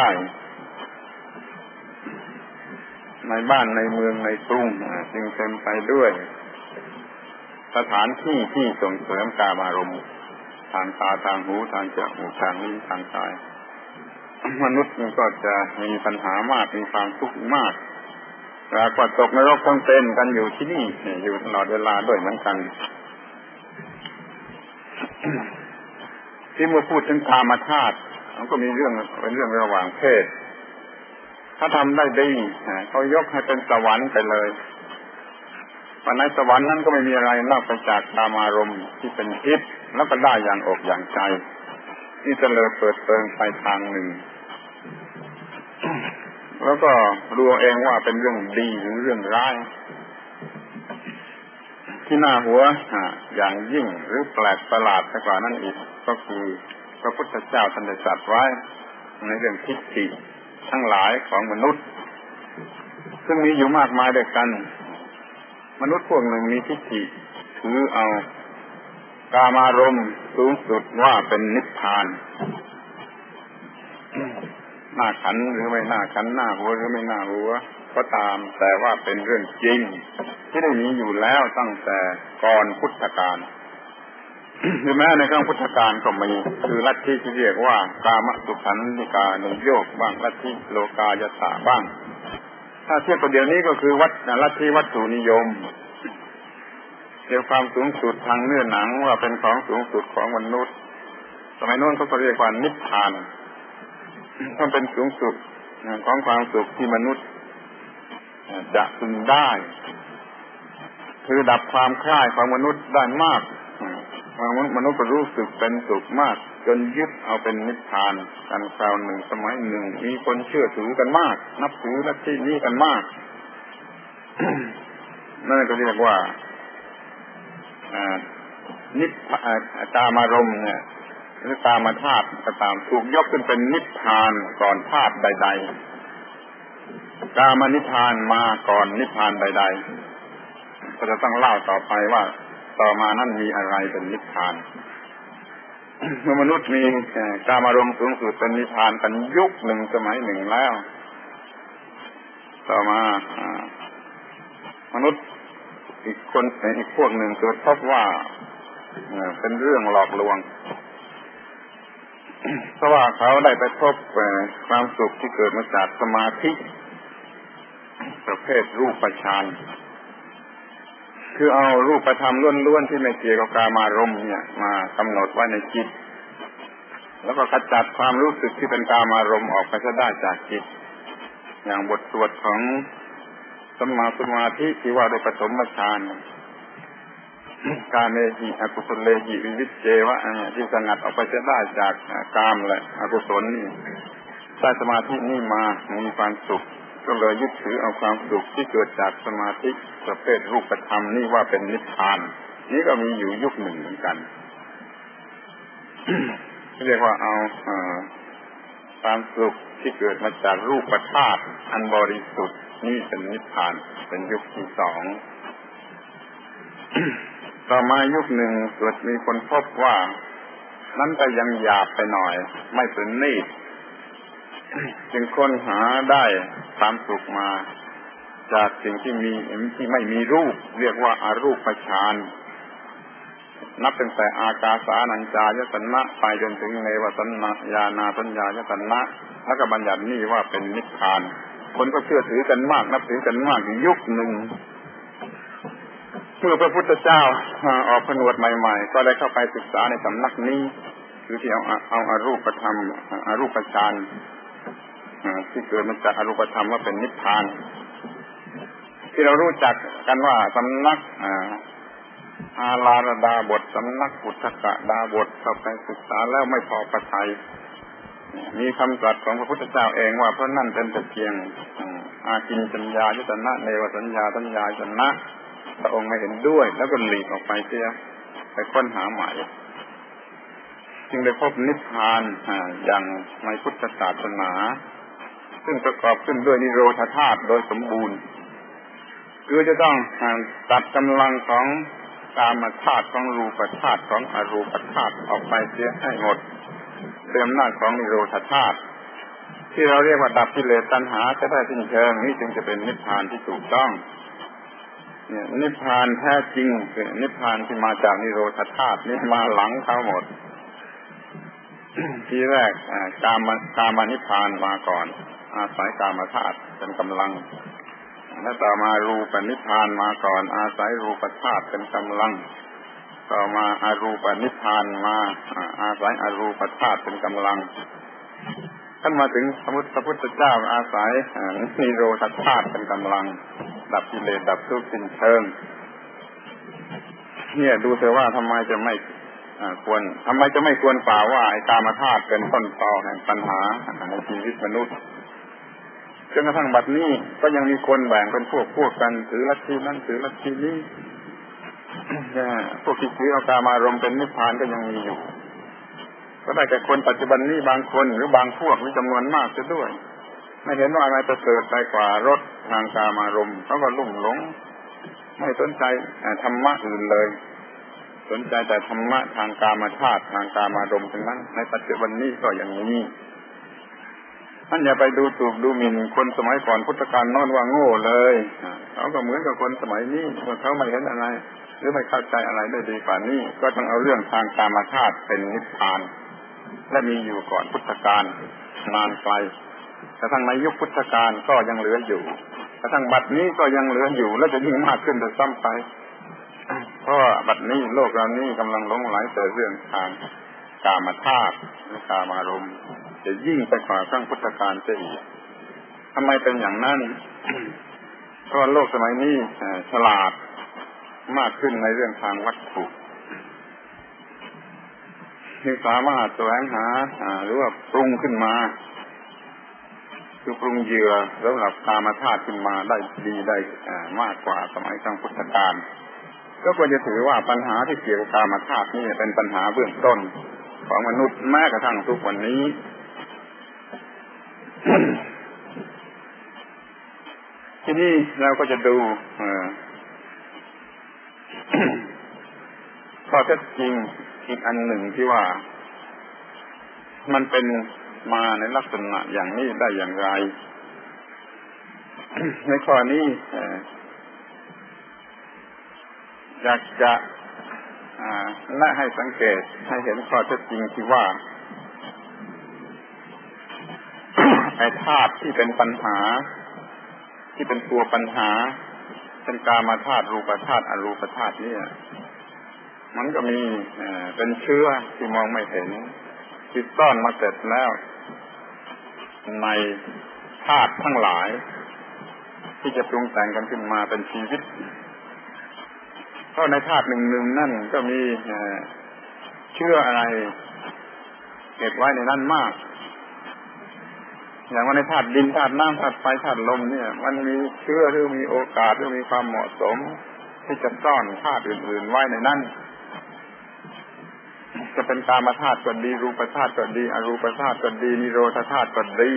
ในบ้านในเมืองในกรุงจึงเต็มไปด้วยสถานที่ที่ส่งเสริมกามารมณ์ทางตาทางหูทางจมูกทางลิ้นทางกายมนุษย์มันก็จะมีปัญหามากมีความทุกข์มากปรากฏตกนรกต้องเป็นกันอยู่ที่นี่อยู่ตลอดเวลาด้วยเหมือนกันที่เมื่อพูดถึงกามธาตุมันก็มีเรื่องเป็นเรื่องระหว่างเพศถ้าทำได้ดีเขายกให้เป็นสวรรค์ไปเลยวันในสวรรค์นั้นก็ไม่มีอะไรนอกจากกามารมณ์ที่เป็นทิพย์แล้วก็ได้อย่างอกอย่างใจที่จะเลยเปิดเผยไปทางหนึ่งแล้วก็รู้เองว่าเป็นเรื่องดีหรือเรื่องร้ายที่น่าหัวอย่างยิ่งหรือแปลกประหลาดไปกว่านั้นอีกก็คือพระพุทธเจ้าท่านได้ตรัสไว้ในเรื่องทิฏฐิทั้งหลายของมนุษย์ซึ่งมีอยู่มากมายด้วยกันมนุษย์พวกหนึ่งมีทิฏฐิถือเอากามารมณ์สูงสุดว่าเป็นนิพพานหน้าขันหรือไม่หน้าขันหน้าหัวหรือไม่หน้าหัวก็ตามแต่ว่าเป็นเรื่องจริงที่ได้มีอยู่แล้วตั้งแต่ก่อนพุทธกาลหรือแม้ในครั้งพุทธกาลก็มีคือลัทธิที่เรียกว่ากามสุขันธิกานุโยคบ้างลัทธิโลกายตะบ้างถ้าเทียบกับเดี๋ยวนี้ก็คือวัดลัทธิวัตถุนิยมเกี่ยวกับความสูงสุดทางเนื้อหนังว่าเป็นของสูงสุดของมนุษย์สมัยโน้นเขาก็เรียกว่านิพพานมันเป็นสูงสุดของความสุขที่มนุษย์จะพึงได้คือดับความคล้ายของมนุษย์ได้มากมนุษย์ก็รู้สึกเป็นสุขมากจนยึดเอาเป็นนิพพานกันคราวหนึ่งสมัยหนึ่งมีคนเชื่อถือกันมากนับถือลัทธินี้กันมาก นั่นก็เรียกว่านิพพานกามารมณ์เนี่ยหรือกามธาตุก็ตามถูกยกขึ้นเป็นนิพพานก่อนธาตุใดๆกามนิพพานมาก่อนนิพพานใดๆก็จะต้องเล่าต่อไปว่าต่อมานั้นมีอะไรเป็นนิพพานเมื่อมนุษย์มีกามารมณ์สูงสุดเป็นนิพพานกันยุคหนึ่งสมัยหนึ่งแล้วต่อมามนุษย์อีกคนอีกพวกหนึ่งเกิดพบว่าเป็นเรื่องหลอกลวงเพราะว่าเขาได้ไปพบความสุขที่เกิดมาจากสมาธิประเภทรูปฌานคือเอารูปธรรมล้วนๆที่ไม่เกี่ยวกับกามารมณ์เนี่ยมากำหนดไว้ในจิตแล้วก็ขจัดความรู้สึกที่เป็นกามารมณ์ออกไปซะได้จากจิตอย่างบทสวดของสัมมาสมาธิที่ว่าด้วยปฐมฌานกาเมหิอกุศลเลหิวิวิจเจวะที่สงัดออกไปจะได้จากกามและอกุศลนี่ได้สมาธินี่มามีความสุขก็เลยยึดถือเอาความสุขที่เกิดจากสมาธิประเภทรูปธรรมนี่ว่าเป็นนิพพานนี่ก็มีอยู่ยุคหนึ่งเหมือนกัน เรียกว่าเอาความสุขที่เกิดมาจากรูปธาตุอันบริสุทธิ์นี่เป็นนิพพานเป็นยุคที่สอง ต่อมายุคหนึ่งเกิดมีคนพบว่านั้นก็ยังหยาบไปหน่อยไม่เป็นนิดจึงค้นหาได้ความสุขมาจากสิ่งที่มีที่ไม่มีรูปเรียกว่าอารูปฌานนับตั้งแต่อากาสานัญจายตนะไปจนถึงเนวสัญญานาสัญญายตนะแล้วก็บัญญัตินี่ว่าเป็นนิพพานคนก็เชื่อถือกันมากนับถือกันมากยุคหนึ่งเมื่อพระพุทธเจ้าออกผนวดใหม่ๆก็ได้เข้าไปศึกษาในสำนักนี้คือที่เอาเอาอารูปธรรมอารูปฌานที่เกิดมาจากอารูปธรรมว่าเป็นนิพพานที่เรารู้จักกันว่าสำนักอาลาดาบทสำนักอุทธกดาบทเข้าไปศึกษาแล้วไม่พอประทัยมีคำตรัสของพระพุทธเจ้าเองว่าเพราะนั่นเป็นแต่เพียงอากินจัญญายตนะเนวสัญญาสัญญายตนะพระองค์ไม่เห็นด้วยแล้วก็หลีกออกไปเสียไปค้นหาใหม่จึงได้พบนิพพานอย่างในพุทธศาสนาซึ่งประกอบขึ้นด้วยนิโรธธาตุโดยสมบูรณ์คือจะต้องตัดกำลังของกามธาตุของรูปธาตุของอรูปธาตุออกไปเสียให้หมดเต็มหน้าของนิโรธธาตุที่เราเรียกว่าดับกิเลสตัณหาจะได้สิ้นเชิงนี่จึงจะเป็นนิพพานที่ถูกต้องเนี่ยนิพพานแท้จริงคือนิพพานที่มาจากนิโรธธาตุนี่มาหลังเขาหมด ทีแรกกามกามนิพพานมาก่อนอาศัยกามธาตุเป็นกำลังแล้วต่อมารูปนิพพานมาก่อนอาศัยรูปธาตุเป็นกำลังต่อมาอารูปนิพพานมาอาศัยอารูปธาตุเป็นกำลังท่านมาถึงสมุติพระพุทธเจ้าอาศัยนิโรธธาตุเป็นกำลังดับกิเลสดับทุกข์สิ้นเชิงเนี่ยดูเถอะว่าทำไมจะไม่ควรทำไมจะไม่ควรกล่าวว่าไอ้กามธาตุเป็นต้นตอแห่งปัญหาในชีวิตมนุษย์จนกระทั่งบัดนี้ก็ยังมีคนแบ่งเป็นพวกพวกกันถือลัทธินั้นถือลัทธินี้ พวกที่ถือเอากามารมณ์เป็นนิพพานก็ยังมีอยู่ก็ได้แก่คนปัจจุบันนี้บางคนหรือบางพวกมีจำนวนมากจะด้วยไม่เห็นว่าอะไรประเสริฐไปกว่ารสทางกามารมณ์เขาก็ลุ่มหลงไม่สนใจธรรมะอื่นเลยสนใจแต่ธรรมะทางกามธาตุทางกามารมณ์ทั้งนั้นในปัจจุบันนี้ก็อย่างนี้ท่านอย่าไปดูถูกดูหมิ่นคนสมัยก่อนพุทธกาลโน้นว่าโง่เลยเขาก็เหมือนกับคนสมัยนี้เขาไม่เห็นอะไรหรือไม่เข้าใจอะไรได้ดีกว่านี้ก็ต้องเอาเรื่องทางกามธาตุเป็นนิพพานและมีอยู่ก่อนพุทธกาลนานไกลกระทั่งในยุคพุทธกาลก็ยังเหลืออยู่กระทั่งบัดนี้ก็ยังเหลืออยู่และจะยิ่งมากขึ้นแต่ซ้ำไปเพราะว่าบัดนี้โลกเรานี้กำลังหลงไหลแต่เรื่องทางกามธาตุและกามารมณ์จะยิ่งไปกว่าครั้งพุทธกาลเสียอีกทำไมเป็นอย่างนั้น เพราะโลกสมัยนี้ฉลาดมากขึ้นในเรื่องทางวัตถุที่สามารถแสวงหาหรือว่าปรุงขึ้นมาคือปรุงเหยื่อสำหรับกามธาตุขึ้นมาได้ดีได้มากกว่าสมัยครั้งพุทธกาลก็ควรจะถือว่าปัญหาที่เกี่ยวกับกามธาตุนี่เป็นปัญหาเบื้องต้นของมนุษย์แม้กระทั่งทุกวันนี้ ที่นี่เราก็จะดูข้อเท็จจริงอีกอันหนึ่งที่ว่ามันเป็นมาในลักษณะอย่างนี้ได้อย่างไร ในข้อนี้อยากจะแนะให้สังเกตให้เห็นข้อเท็จจริงที่ว่า ไอ้ธาตุที่เป็นปัญหาที่เป็นตัวปัญหาเป็นกามธาตุรูปธาตุอรูปธาตุนี่มันก็มีเป็นเชื้อที่มองไม่เห็นที่ซ่อนมาเสร็จแล้วในธาตุทั้งหลายที่จะปรุงแต่งกันขึ้นมาเป็นชีวิตเพราะในธาตุหนึ่งๆนั่นก็มีเชื้ออะไรเก็บไว้ในนั้นมากอย่างว่าในธาตุดินธาตุน้ำธาตุไฟธาตุลมเนี่ยมันมีเชื้อหรือมีโอกาสหรือมีความเหมาะสมที่จะซ่อนธาตุอื่นๆไว้ในนั้นจะเป็นกามธาตุก็ดีรูปธาตุก็ดีอรูปธาตุก็ดีนิโรธธาตุก็ดี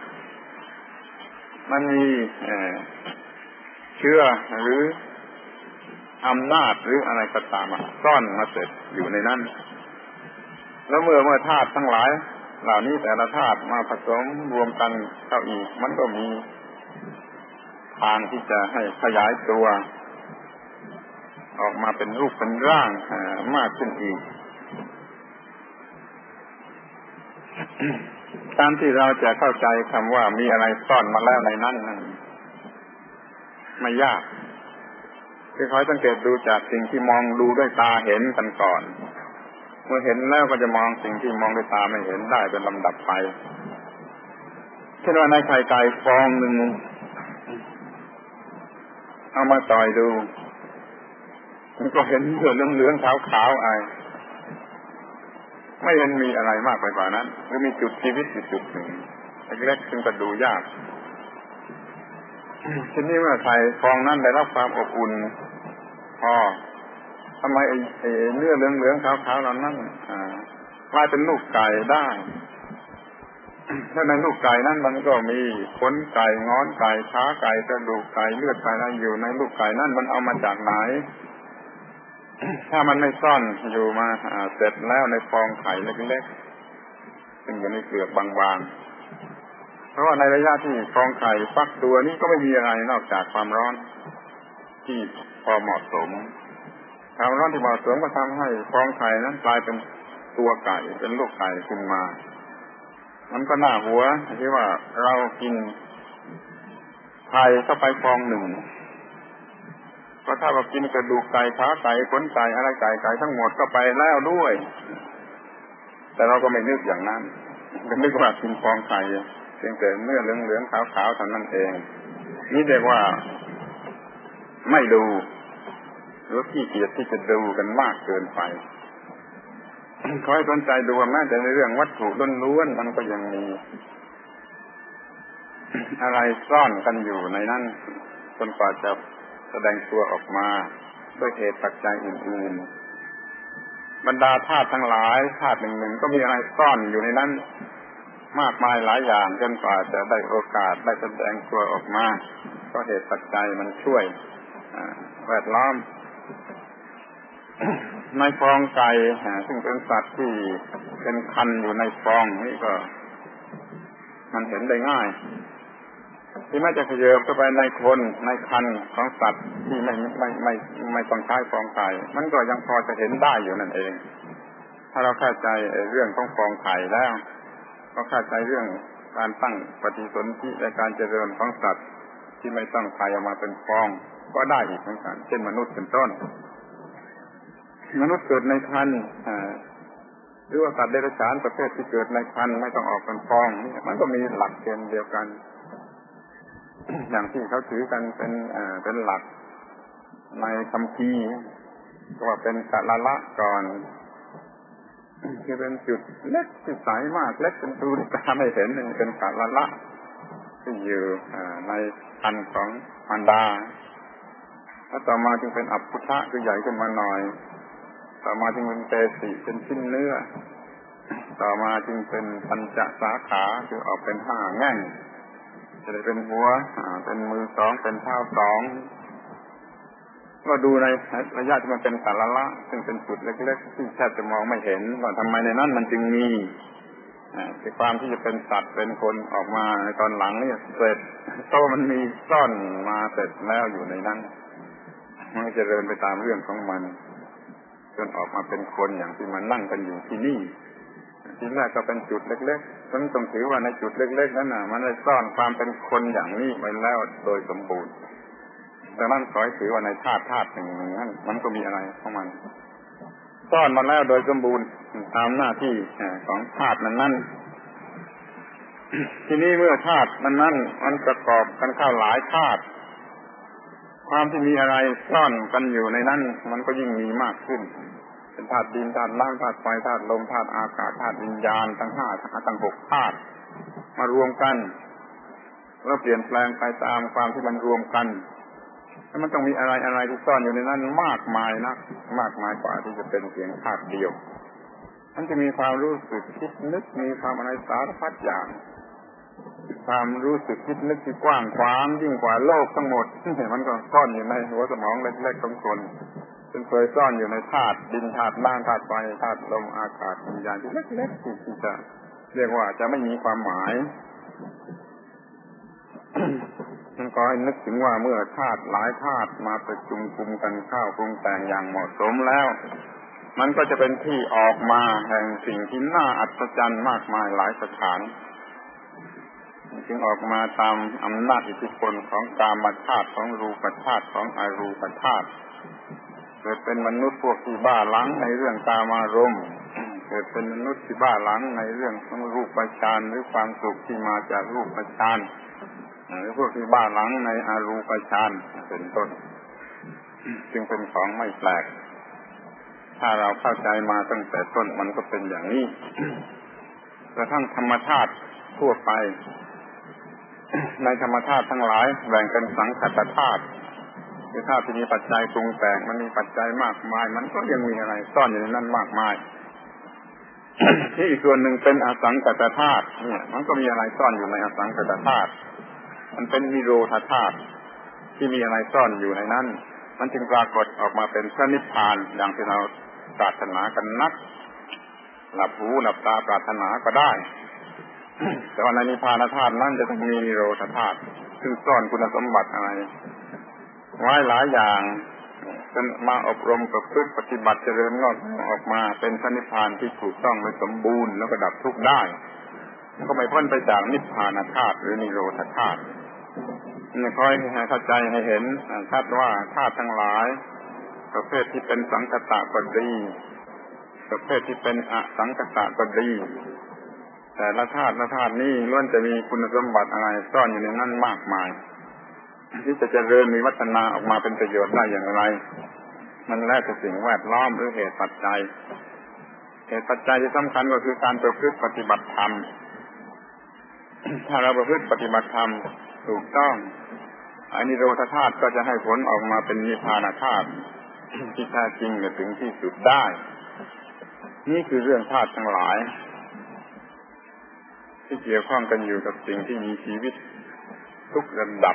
มันมีเชื้อหรืออำนาจหรืออะไรก็ตามซ่อนมาเสร็จอยู่ในนั้นแล้วเมื่อเมื่อธาตุทั้งหลายเหล่านี้แต่ละธาตุมาผสมรวมกันเข้าอีกมันก็มีทางที่จะให้ขยายตัวออกมาเป็นรูปเป็นร่างมากขึ้นอีกการที่เราจะเข้าใจคำว่ามีอะไรซ่อนมาแล้วในนั้นไม่ยากคือคอยสังเกตดูจากสิ่งที่มองดูด้วยตาเห็นกันก่อนเมื่อเห็นแล้วก็จะมองสิ่งที่มองด้วยตาไม่เห็นได้เป็นลำดับไปเช่นว่าในไข่ไก่ฟองหนึ่งเอามาต่อยดูมันก็เห็นเหลืองเหลืองขาวขาวไอไม่เห็นมีอะไรมากไปกว่านั้นหรือมีจุดชีวิตอยู่จุดหนึ่งเล็กๆซึ่งก็ดูยากทีนี้เมื่อไข่ฟองนั้นได้รับความอบอุ่นพอทำไมไอ้ไอ้เนื้อเหลืองๆขาวๆเหล่านั้นกลายเป็นลูกไก่ได้ถ้าในลูกไก่นั้นมันก็มีขนไก่งอนไก่ขาไก่กระดูกไก่เลือดไก่อะไรอยู่ในลูกไก่นั้นมันเอามาจากไหนถ้ามันไม่ซ่อนอยู่มาเสร็จแล้วในฟองไข่เล็กๆซึ่งอยู่ในเปลือกบางๆเพราะว่าในระยะที่ฟองไข่ฟักตัวนี้ก็ไม่มีอะไรนอกจากความร้อนที่พอเหมาะสมความร้อนที่เหมาะสมก็ทำให้ฟองไข่นั้นกลายเป็นตัวไก่เป็นลูกไก่ขึ้นมามันก็น่าหัวที่ว่าเรากินไข่เข้าไปฟองหนึ่งก็ถ้าเรากินกระดูกไก่ขาไก่ขนไก่อะไรไก่ไก่ทั้งหมดก็ไปแล้วด้วยแต่เราก็ไม่นึกอย่างนั้นก็นึกว่ากินฟองไข่เพียงแต่เนื้อเหลืองๆขาวๆเท่านั้นเองนี่เรียกว่าไม่ดูหรือขี้เกียจที่จะดูกันมากเกินไปขอให้สนใจดูว่าแม้แต่ในเรื่องวัตถุล้วนๆมันก็ยังมีอะไรซ่อนกันอยู่ในนั้นจนกว่าจะแสดงตัวออกมาด้วยเหตุปัจจัยอื่นๆบรรดาธาตุทั้งหลายธาตุหนึ่งๆก็มีอะไรซ่อนอยู่ในนั้นมากมายหลายอย่างจนกว่าจะได้โอกาสได้แสดงตัวออกมาก็เหตุปัจจัยมันช่วยแวดล้อมในฟองไก่ซึ่งเป็นสัตว์ที่เป็นคันอยู่ในฟองนี่ก็มันเห็นได้ง่ายที่ไม่จะขยับเข้าไปในคนในคันของสัตว์ที่ไม่ไม่ไม่ไม่ต้องใช้ฟองไข่มันก็ยังพอจะเห็นได้อยู่นั่นเองถ้าเราเข้าใจเรื่องของฟองไข่แล้วก็เข้าใจเรื่องการตั้งปฏิสนธิและการเจริญของสัตว์ที่ไม่ต้องไข่ออกมาเป็นฟองก็ได้อีกเหมือนกันเช่นมนุษย์เป็นต้นมนุษย์เกิดในครรภ์หรือว่าสัตว์เดรัจฉานประเภทที่เกิดในครรภ์ไม่ต้องออกเป็นฟองมันก็มีหลักเกณฑ์เดียวกันอย่างที่เขาถือกันเป็นเป็นหลักในคัมภีร์ว่าเป็นกัลละก่อนคือเป็นจุดเล็กที่ใสมากเล็กจนดูตาไม่เห็นเป็นกัลละที่อยู่ในครรภ์ของมารดาแล้วต่อมาจึงเป็นอัปพุทะคือใหญ่ขึ้นมาหน่อยต่อมาจึงเป็นเตสิเป็นชิ้นเนื้อต่อมาจึงเป็นปัญจสาขาคือออกเป็นห้าแง่งจะได้เป็นหัวเป็นมือสองเป็นเท้าสองก็ดูในระยะที่มันเป็นกัลละซึ่งเป็นจุดเล็กๆที่แทบจะมองไม่เห็นว่าทำไมในนั้นมันจึงมีคือความที่จะเป็นสัตว์เป็นคนออกมาในตอนหลังนี่เสร็จโตมันมีซ่อนมาเสร็จแล้วอยู่ในนั้นมันจะเดินไปตามเรื่องของมันจนออกมาเป็นคนอย่างที่มันนั่งกันอยู่ที่นี่ทีแรกก็เป็นจุดเล็กๆฉันต้องถือว่าในจุดเล็กๆนั้นน่ะมันได้ซ่อนความเป็นคนอย่างนี้ไว้แล้วโดยสมบูรณ์ดังนั้นขอให้ถือว่าในธาตุธาตุหนึ่งนั้นมันก็มีอะไรของมันซ่อนมาแล้วโดยสมบูรณ์ตามหน้าที่ของธาตุนั้นๆทีนี้เมื่อธาตุนั้นๆมันประกอบกันเข้าหลายธาตุความที่มีอะไรซ่อนกันอยู่ในนั้นมันก็ยิ่งมีมากขึ้นเป็นธาตุดินธาตุน้ำธาตุไฟธาตุลมธาตุอากาศธาตุวิญญาณทั้งห้าทั้งหกธาตุมารวมกันแล้วเปลี่ยนแปลงไปตามความที่มันรวมกันแล้วมันต้องมีอะไรอะไรที่ซ่อนอยู่ในนั้นมากมายนะมากมายกว่าที่จะเป็นเพียงธาตุเดียวมันจะมีความรู้สึกคิดนึกมีความอะไรสารพัดอย่างความรู้สึกคิดนึกที่กว้างขวางยิ่งกว่าโลกทั้งหมดมันก็ซ่อนอยู่ในหัวสมองเล็กๆของคนซึ่งเคยซ่อนอยู่ในธาตุดินธาตุน้ำธาตุไฟธาตุลมอากาศวิญญาณที่เล็กๆที่จะเรียกว่าจะไม่มีความหมายมันก็ให้นึกถึงว่าเมื่อธาตุหลายธาตุมาประชุมคุมกันเข้าปรุงแต่งอย่างเหมาะสมแล้วมันก็จะเป็นที่ออกมาแห่งสิ่งที่น่าอัศจรรย์มากมายหลายประการจึงออกมาตามอำนาจอิทธิพลของกามธาตุของรูปธาตุของอรูปธาตุเกิดเป็นมนุษย์พวกที่บ้าหลังในเรื่องกามารมณ์เกิดเป็นมนุษย์ที่บ้าหลังในเรื่องของรูปฌานหรือความสุขที่มาจากรูปฌานหรือพวกที่บ้าหลังในอรูปฌานเป็นต้นจึงเป็นของไม่แปลกถ้าเราเข้าใจมาตั้งแต่ต้นมันก็เป็นอย่างนี้กระทั่งธรรมชาติทั่วไปในธรรมชาติทั้งหลายแบ่งเป็นสังคตธาตุคือธาตุที่มีปัจจัยปรุงแต่งมันมีปัจจัยมากมายมันก็ยังมีอะไรซ่อนอยู่ในนั้นมากมาย ที่อีกส่วนหนึ่งเป็นอสังคตธาตุเนี่ยมันก็มีอะไรซ่อนอยู่ในอสังคตธาตุมันเป็นนิโรธธาตุที่มีอะไรซ่อนอยู่ในนั้นมันจึงปรากฏออกมาเป็นพระนิพพานอย่างที่เราปรารถนากันนักหลับหูหลับตาปรารถนาก็ได้แต่ว่าในนิพพานธาตุนั้นจะต้องมีนิโรธธาตุซึ่งซ่อนคุณสมบัติอะไรไว้หลายอย่างจนมาอบรมประพฤติปฏิบัติเจริญงอกออกมาเป็นพระนิพพานที่ถูกต้องและสมบูรณ์แล้วก็ดับทุกข์ได้ก็ไม่พ้นไปจากนิพพานธาตุหรือนิโรธธาตุนี่ค่อยให้เข้าใจให้เห็นชัดว่าธาตุทั้งหลายประเภทที่เป็นสังคตะก็ดีประเภทที่เป็นอสังคตะก็ดีแต่ละธาตุละธาตุนี้ล้วนจะมีคุณสมบัติอะไรซ่อนอยู่ในนั้นมากมายที่จะเจริญมีวัฒนาออกมาเป็นประโยชน์ได้อย่างไรมันแล้วแต่สิ่งแวดล้อมหรือเหตุปัจจัยเหตุปัจจัยที่สำคัญก็คือการประพฤติปฏิบัติธรรมถ้าเราประพฤติปฏิบัติธรรมถูกต้องอนิโรธธาตุก็จะให้ผลออกมาเป็นนิพพานธาตุที่แท้จริงถึงที่สุดได้นี่คือเรื่องธาตุทั้งหลายที่เกี่ยวข้องกันอยู่กับสิ่งที่มีชีวิตทุกระดับ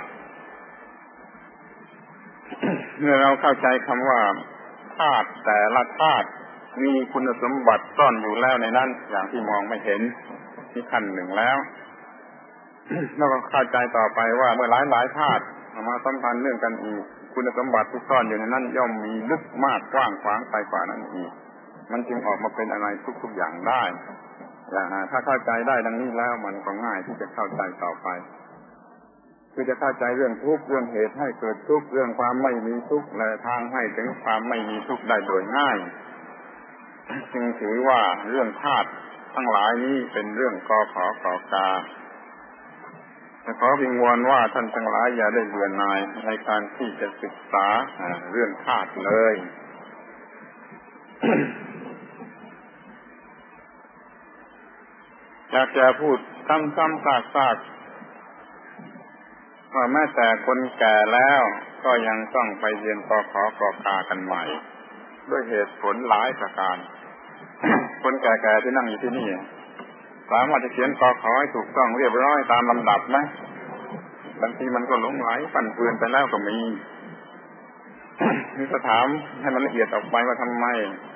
เมื่อเราเข้าใจคำว่าธาตุแต่ละธาตุมีคุณสมบัติซ่อนอยู่แล้วในนั้นอย่างที่มองไม่เห็นนี่ขั้นหนึ่งแล้วแล้วก็เข้าใจต่อไปว่าเมื่อหลายหลายธาตุมาสัมพันธ์เรื่องกันอีกคุณสมบัติที่ซ่อนอยู่ในนั้นย่อมมีลึกมากกว้างขวางไปกว่านั้นอีกมันจึงออกมาเป็นอะไรทุกๆอย่างได้ถ้าเข้าใจได้ดังนี้แล้วมันก็ง่ายที่จะเข้าใจต่อไปคือจะเข้าใจเรื่องทุกข์เรื่องเหตุให้เกิดทุกข์เรื่องความไม่มีทุกข์และทางให้ถึงความไม่มีทุกข์ได้โดยง่ายจึงถือว่าเรื่องธาตุทั้งหลายนี้เป็นเรื่องกอขอกอกาขอวิงวอนว่าท่านทั้งหลายอย่าได้เบื่อหน่ายในการที่จะศึกษาเรื่องธาตุเลยอยากจะพูดซ้ำๆซากๆว่าแม้แต่คนแก่แล้วก็ยังต้องไปเรียนกอขอกอกากันใหม่ด้วยเหตุผลหลายประการคนแก่ๆที่นั่งอยู่ที่นี่สามารถจะเขียนกอขอให้ถูกต้องเรียบร้อยตามลำดับไหมบางทีมันก็หลงไหลปั่นเปื้อนไปแล้วก็มีนี่จะถามให้มันละเอียดออกไปว่าทำไม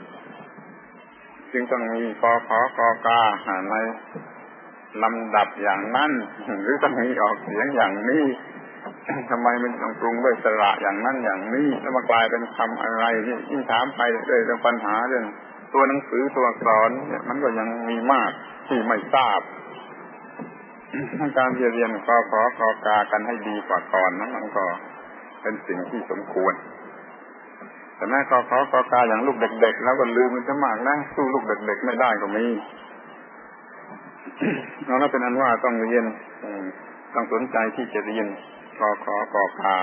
จึงต้องมีกอขอกอกาในลำดับอย่างนั้นหรือต้องมีออกเสียงอย่างนี้ทำไมมันต้องปรุงด้วยสระอย่างนั้นอย่างนี้แล้วมากลายเป็นคำอะไรนี่ยิ่งถามไปเรื่อยๆเรื่องปัญหาเรื่องตัวหนังสือตัวอักษรเนี่ยมันก็ยังมีมากที่ไม่ทราบการเรียนกอขอกอกากันให้ดีกว่าก่อนนั้นมันก็เป็นสิ่งที่สมควรแต่แม่กอขอกอกาอย่างลูกเด็กๆแล้วก็ลืมมันจะมากนะสู้ลูกเด็กๆไม่ได้ก็มีเราแล้วเป็นอันว่าต้องเรียนต้องสนใจที่จะเรียนกอขอกอกา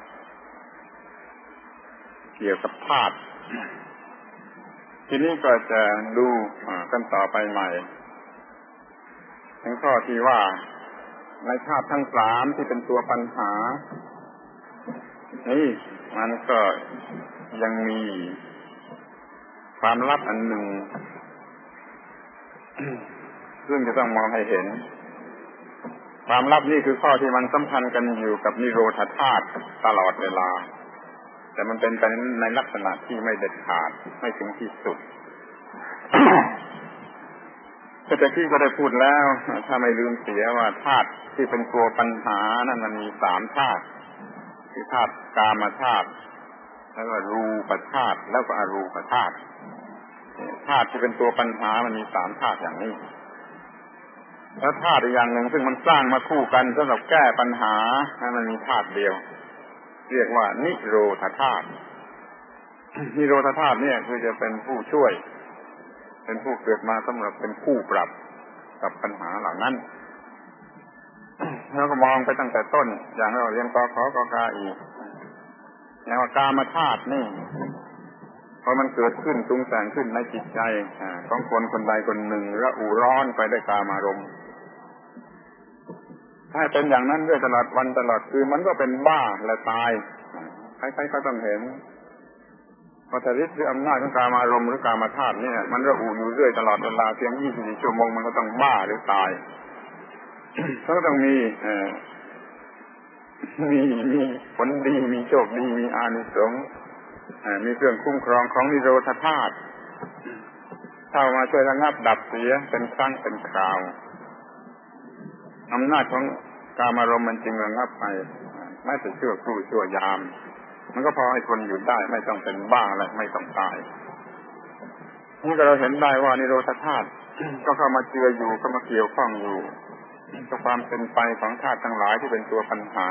เกี่ยวกับธาตุทีนี้ก็จะดูกันต่อไปใหม่ถึงข้อที่ว่าในธาตุทั้งสามที่เป็นตัวปัญหานี่มันก็ยังมีความลับอันหนึ่งซึ่งจะต้องมองให้เห็นความลับนี่คือข้อที่มันสัมพันธ์กันอยู่กับนิโรธธาตุตลอดเวลาแต่มันเป็นไปในลักษณะที่ไม่เด็ดขาดไม่ถึงที่สุด แต่ที่ก็ได้พูดแล้วถ้าไม่ลืมเสียว่าธาตุที่เป็นตัวปัญหานั้นมันมีสามธาตุคือธาตุกามธาตุแล้วก็รูปธาตุแล้วก็อรูปธาตุธาตุที่เป็นตัวปัญหามันมีสามธาตุอย่างนี้แล้วธาตุอีกอย่างหนึ่งซึ่งมันสร้างมาคู่กันสำหรับแก้ปัญหาให้มันมีธาตุเดียวเรียกว่านิโรธธาตุนิโรธธาตุเนี่ยคือจะเป็นผู้ช่วยเป็นผู้เกิดมาสำหรับเป็นคู่ปรับกับปัญหาเหล่านั้นแล้วก็มองไปตั้งแต่ต้นอย่างเราเรียนกขกกอีกอย่างว่ากามธาตุนี่พอมันเกิดขึ้นปรุงแต่งขึ้นในจิตใจของคนคนใดคนหนึ่งระอุร้อนไปด้วยกามอารมณ์ถ้าเป็นอย่างนั้นด้วยตลอดวันตลอดคืนมันก็เป็นบ้าและตายใครๆก็ต้องเห็นพอทฤทธิ์หรืออำนาจของกามอารมณ์หรือกามธาตุเนี่ยมันระอุอยู่เรื่อยตลอดเวลาเพียงยี่สิบสี่ชั่วโมงมันก็ต้องบ้าหรือตายก็ต้องมีเอ่อมีมีผลดีมีโชคดีมีอานิสงส์มีเครื่องคุ้มครองของนิโรธธาตุเข้ามาช่วยระงับดับเสียเป็นครั้งเป็นคราวอำนาจของกามารมณ์มันจึงระงับไปไม่แต่ชั่วครู่ชั่วยามมันก็พอให้คนอยู่ได้ไม่ต้องเป็นบ้าและไม่ต้องตายนี่ก็เราเห็นได้ว่านิโรธธาตุก็เข้ามาเจืออยู่เข้ามาเกี่ยวข้องอยู่กับความเป็นไปของธาตุทั้งหลายที่เป็นตัวปัญหา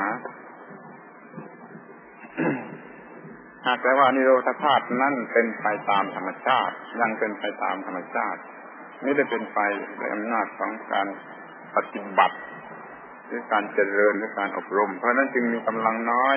หากแต่ว่านิโรธธาตุนั้นเป็นไปตามธรรมชาติยังเป็นไปตามธรรมชาติไม่ได้เป็นไปด้วยอำนาจของการปฏิบัติหรือการเจริญหรือการอบรมเพราะนั้นจึงมีกำลังน้อย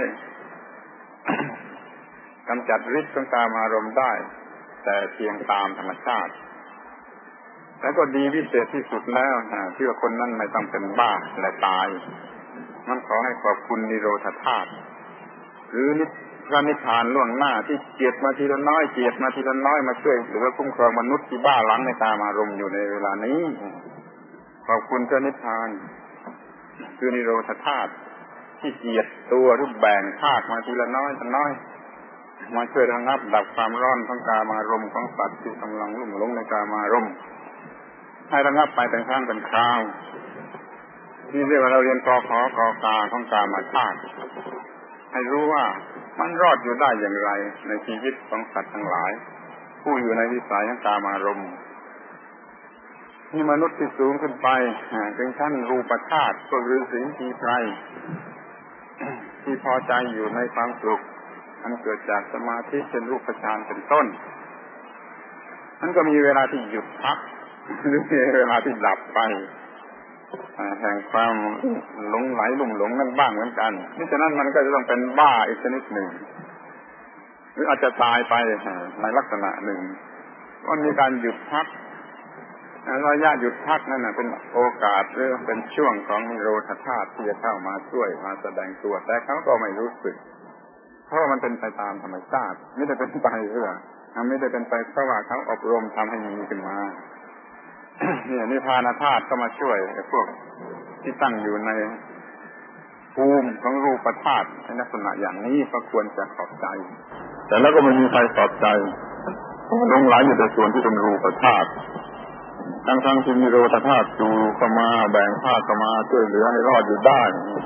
กำจัดฤทธิ์ของกามอารมณ์ได้แต่เพียงตามธรรมชาติแล้วก็ดีวิเศษที่สุดแล้วที่ว่าคนนั้นไม่ต้องเป็นบ้าและตายมันขอให้ขอบคุณนิโรธธาตุหรือนิพพานนิพพานล่วงหน้าที่เกียรติมาทีละน้อยเกียรติมาทีละน้อยมาช่วยเหลือคุ้มครองมนุษย์ที่บ้าหลังในกามอารมณ์อยู่ในเวลานี้ขอบคุณพระนิพพานคือนิโรธธาตุที่เกียรติตัวหรือแบ่งธาตุมาทีละน้อยละน้อยมาช่วยระงับดับความร้อนของกามอารมณ์ของสัตว์ที่กำลังลุ่มหลงในกามอารมณ์ให้ระงับไปเป็นครั้งเป็นคราวนี่เรียกว่าเราเรียนกขกกาของกามธาตุให้รู้ว่ามันรอดอยู่ได้อย่างไรในชีวิตของสัตว์ทั้งหลายผู้อยู่ในวิสัยของกามอารมณ์นี่มนุษย์ที่สูงขึ้นไปถึงชั้นรูปธาตุก็ฤาษีทีไพรที่พอใจอยู่ในความสุขอันเกิดจากสมาธิเป็นรูปฌานเป็นต้นมันก็มีเวลาที่หยุดพักหรือมีเวลาที่ดับไปแห่งความหลงไหลลุ่มหลงนั่นบ้างเหมือนกันนี่ฉะนั้นมันก็จะต้องเป็นบ้าอีกชนิดหนึ่งหรืออาจจะตายไปในลักษณะหนึ่งมันมีการหยุดพักระยะหยุดพักนั่นเป็นโอกาสหรือเป็นช่วงของนิโรธธาตุที่จะเข้ามาช่วยมาแสดงตัวแต่เขาก็ไม่รู้สึกเพราะมันเป็นไปตามธรรมชาติไม่ได้เป็นไปเพื่อไม่ได้เป็นไปเพราะว่าเขาอบรมทำให้มีขึ้นมาเนี่ยนิพพานธาตุก็มาช่วยไอ้พวกที่ตั้งอยู่ในภูมิของรูปธาตุในลักษณะอย่างนี้ก็ควรจะขอบใจแต่แล้วก็ไม่มีใครขอบใจเพราะหลงไหลอยู่ในส่วนที่เป็นรูปธาตุทั้งๆที่มีนิโรธธาตุอยู่ก็มาแบ่งธาตุก็มาช่วยเหลือให้รอดอยู่ได้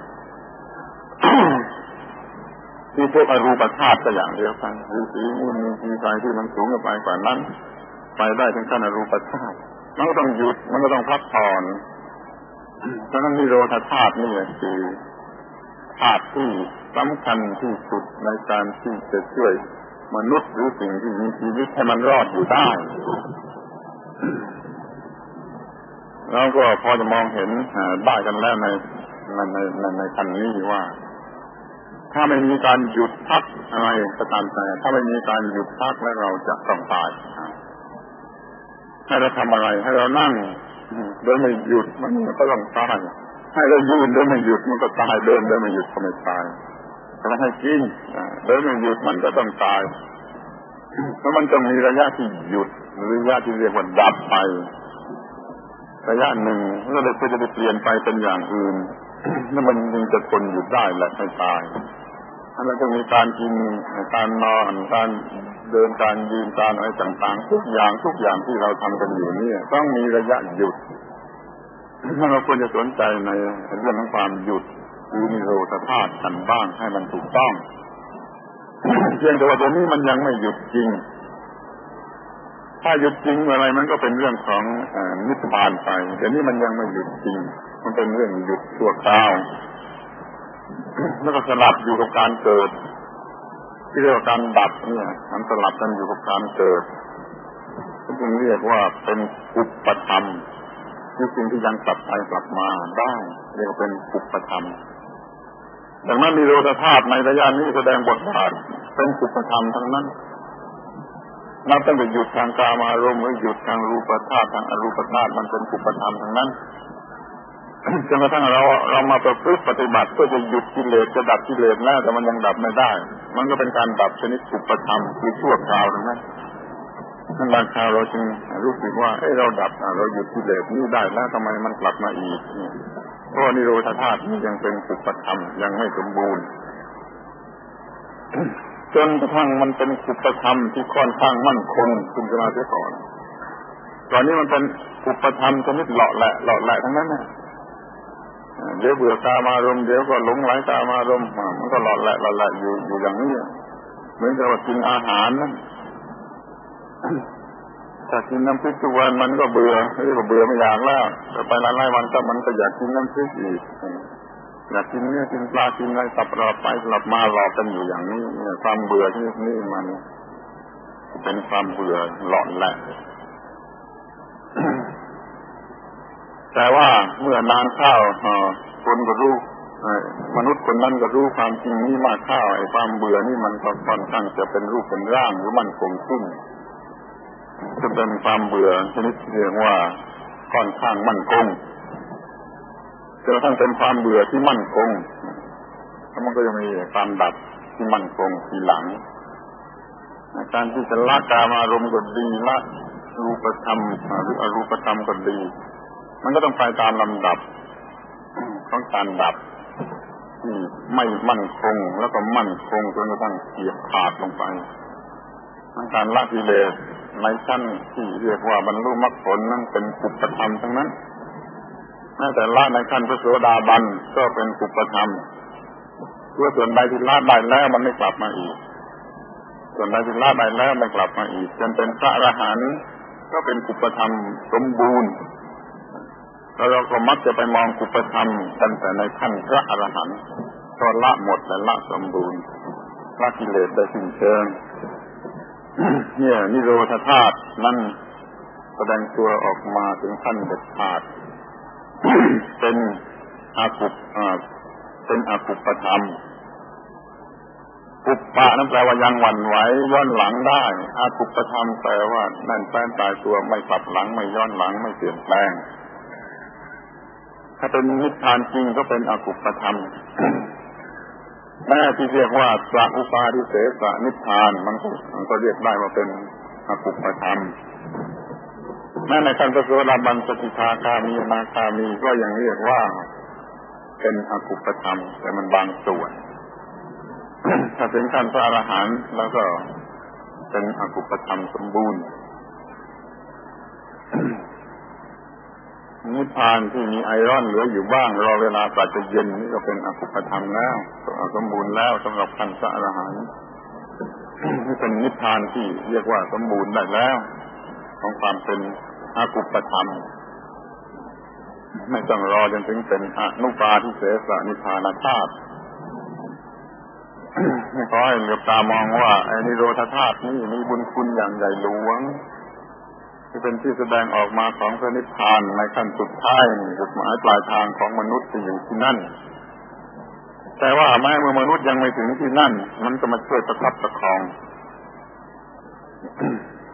ที่พวกอรูปธาตุก็อย่างเดียวกันฤาษีมุนีมีใจที่มันสูงไปกว่านั้นไปได้ถึงขั้นอรูปธาตุมันก็ต้องหยุดมันก็ต้องพักผ่อนเพราะนั้นนิโรธธาตุนี่คือธาตุที่สำคัญที่สุดในการที่จะช่วยมนุษย์หรือสิ่งที่มีชีวิตให้มันรอดอยู่ได้เราก็พอจะมองเห็นได้กันแล้วในในในในในขั้นนี้ว่าถ้าไม่มีการหยุดพักอะไรก็ตามแต่ถ้าไม่มีการหยุดพักแล้วเราจะต้องตายให้เราทำอะไรให้เรานั่งโดยไม่หยุดมันก็ต้องตายให้เรายืนเดินไม่หยุดมันก็ตายเดินเดินไม่หยุดก็ไม่ตายถ้าให้กินเดินไม่หยุดมันก็ต้องตายเพราะมันต้องมีระยะที่หยุดระยะที่เรียกว่าดับไประยะหนึ่งแล้วเราก็จะไปเปลี่ยนไปเป็นอย่างอื่นแล้วมันยังจะทนอยู่ได้และไม่ตายแล้วก็มีการกินการนอนการเดินการยืนการอะไรต่างๆทุกอย่างทุกอย่างที่เราทำกันอยู่นี่ต้องมีระยะหยุดเราควรจะสนใจในเรื่องของความหยุดคือนิโรธธาตุกันบ้างให้มันถูกต้องเพียงแต่ว่าตัวนี้มันยังไม่หยุดจริงถ้าหยุดจริงอะไรมันก็เป็นเรื่องของนิพพานไปแต่นี่มันยังไม่หยุดจริงมันเป็นเรื่องหยุดชั่วคราวแล้วก็สลับอยู่กับการเกิดที่เรียกว่าการดับเนี่ยมันสลับกันอยู่กับการเกิดจึงเรียกว่าเป็นอุปธรรมคือสิ่งที่ยังกลับไปกลับมาได้เรียกว่าเป็นอุปธรรมดังนั้นนิโรธธาตุในระยะนี้แสดงบทบาทเป็นอุปธรรมทั้งนั้นนับตั้งแต่หยุดทางกามารมณ์หรือหยุดทางรูปธาตุทางอรูปธาตุมันเป็นอุปธรรมทั้งนั้นจนกระทั่งเราเรามาประพฤติปฏิบัติเพื่อจะหยุดกิเลสจะดับกิเลสแล้วแต่มันยังดับไม่ได้มันก็เป็นการดับชนิดอุปธรรมคือชั่วคราวทั้งนั้นนั่นบางคราวเราจึงรู้สึกว่าเอ้เราดับเราหยุดกิเลสนี้ได้แล้วทำไมมันกลับมาอีกเพราะนิโรธธาตุนี้ยังเป็นอุปธรรมยังไม่สมบูรณ์จนกระทั่งมันเป็นอุปธรรมที่ค่อนข้างมั่นคงขึ้นมาเสียก่อนตอนนี้มันเป็นอุปธรรมชนิดหล่อแหละหล่อแหละทั้งนั้นนะเดี๋ยวเบื่อกามารมณ์เดี๋ยวก็หลงไหลกามารมณ์มันก็หล่อแหละหล่อแหละอยู่อยู่อย่างนี้เหมือนกับว่ากินอาหารนั่นถ้ากินน้ำพริกทุกวันมันก็เบื่อเรียกว่าเบื่อไม่อยากแล้วแต่ไปหลายๆวันก็มันก็อยากกินน้ำพริกอีกอยากกินเนื้อกินปลากินอะไรสับเราไปสับมาหลอกกันอยู่อย่างนี้เนี่ยความเบื่อที่นี่มันเป็นความเบื่อหลอนแหละแต่ว่าเมื่อนานเข้าคนก็รู้มนุษย์คนนั้นก็รู้ความจริงนี้มากเข้าไอ้ความเบื่อนี่มันก็ค่อนข้างจะเป็นรูปเป็นร่างหรือมันคงขึ้นจะเป็นความเบื่อชนิดเรียกว่าค่อนข้างมั่นคงจนกระทั่งเป็นความเบื่อที่มั่นคงแล้วมันก็จะมีความดับที่มั่นคงทีหลังการที่จะละกามารมณ์ก็ดีละรูปธรรมหรืออรูปธรรมก็ดีมันก็ต้องไปตามลำดับของการดับที่ไม่มั่นคงแล้วก็มั่นคงจนกระทั่งเฉียบขาดลงไปการละกิเลสในชั้นที่เรียกว่าบรรลุมรรคผลนั้นเป็นอุปธรรมทั้งนั้นแม้แต่ละในขั้นพระโสดาบันก็เป็นอุปธรรมเพื่อส่วนใดที่ละได้แล้วมันไม่กลับมาอีกส่วนใดที่ละได้แล้วไม่กลับมาอีกจนเป็นพระอรหันต์ก็เป็นอุปธรรมสมบูรณ์แล้วเราก็มักจะไปมองอุปธรรมตั้งแต่ในขั้นพระอรหันต์ก็ละหมดและละสมบูรณ์ละกิเลสได้สิ้นเชิงเนี่ยนิโรธธาตุนั่นแสดงตัวออกมาถึงขั้นเด็ดขาดเป็นอากุปเป็นอากุปธรรมปุปปะนั่นแปลว่ายังหวั่นไหวย้อนหลังได้อากุปธรรมแปลว่านั่นแปลตายตัวไม่กลับหลังไม่ย้อนหลังไม่เปลี่ยนแปลงถ้าเป็นนิพพานจริงก็เป็นอากุปธรรมแม้ที่เรียกว่าสัพปาทิเสสนิพพานมันก็มันก็เรียกได้ว่าเป็นอากุปธรรมแม้ในขั้นพระโสดาบันสกิทาคามีอนาคามีก็ยังเรียกว่าเป็นอากุปธรรมแต่มันบางส่วนถ้าถึงขั้นพระอรหันต์แล้วก็เป็นอากุปธรรมสมบูรณ์นิพพานที่มีไอรอนเหลืออยู่บ้างรอเวลาปราจะเย็นนี่ก็เป็นอกุปธรรมแล้วสมบูรณ์แล้วสำหรับขั้นพระอรหันต์นี่เป็นนิพพานที่เรียกว่าสมบูรณ์ได้แล้วของความเป็นอากุปธรรมไม่ต้องรอจนถึงเป็นอนุปาทิเสสนิพพานธาตุไม่ขอให้เหลือบตามองว่าไอ้นิโรธธาตุนี่มีบุญคุณอย่างใหญ่หลวงที่เป็นที่แสดงออกมาของพระนิพพานในขั้นสุดท้ายจุดหมายปลายทางของมนุษย์ที่อยู่ที่นั่นแต่ว่าแม้เมื่อมนุษย์ยังไม่ถึงที่นั่นมันก็มาช่วยประคับประคอง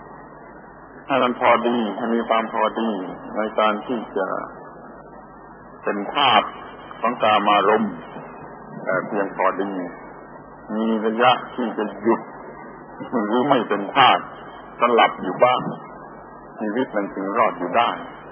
ให้มันพอดีให้มีความพอดีในการที่จะเป็นธาตุของกามารมณ์แต่เพียงพอดีมีระยะที่จะหยุดหรือไม่เป็นธาตุสลับอยู่บ้างชีวิตมันจึงรอดอยู่ได้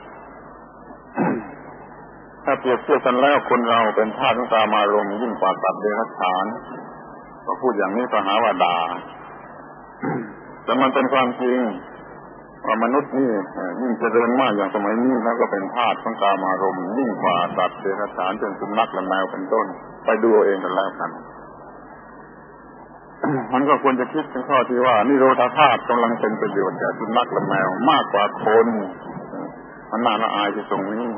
ถ้าเปรียบเทียบกันแล้วคนเราเป็นธาตุของกามารมณ์ยิ่งกว่าสัตว์เดรัจฉานก็พูดอย่างนี้ก็หาว่าด่า แต่มันเป็นความจริงว่ามนุษย์นี่ยิ่งเจริญมากอย่างสมัยนี้แล้วก็เป็นธาตุของกามารมณ์ยิ่งกว่าสัตว์เดรัจฉานเช่นสุนัขและแมวเป็นต้นไปดูเอาเองกันแล้วกัน มันก็ควรจะคิดถึงข้อที่ว่านิโรธาธาตุกำลังเป็นประโยชน์แก่สุนัขและแมวมากกว่าคนมันน่าละอายที่ตรงนี้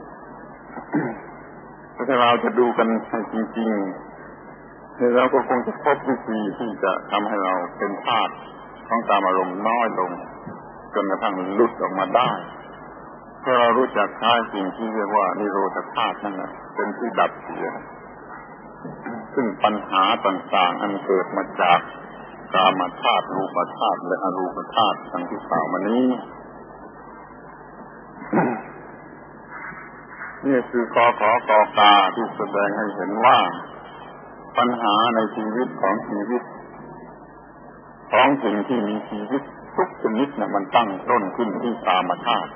ถ้าเราจะดูกันให้จริงๆเราก็คงจะพบวิธีที่จะทำให้เราเป็นธาตุของกามารมณ์น้อยลงจนกระทั่งหลุดออกมาได้เพราะเรารู้จักใช้สิ่งที่เรียกว่านิโรธธาตุนั่นแหละเป็นที่ดับเสียซึ่งปัญหาต่างๆอันเกิดมาจากกามธาตุรูปธาตุและอรูปธาตุทั้งที่กล่าวมานี้ นี่คือคอขอกอกาที่แสดงให้เห็นว่าปัญหาในชีวิตของชีวิตของสิ่งที่มีชีวิตทุกชนิดน่ะมันตั้งต้นขึ้นที่กามธาตุ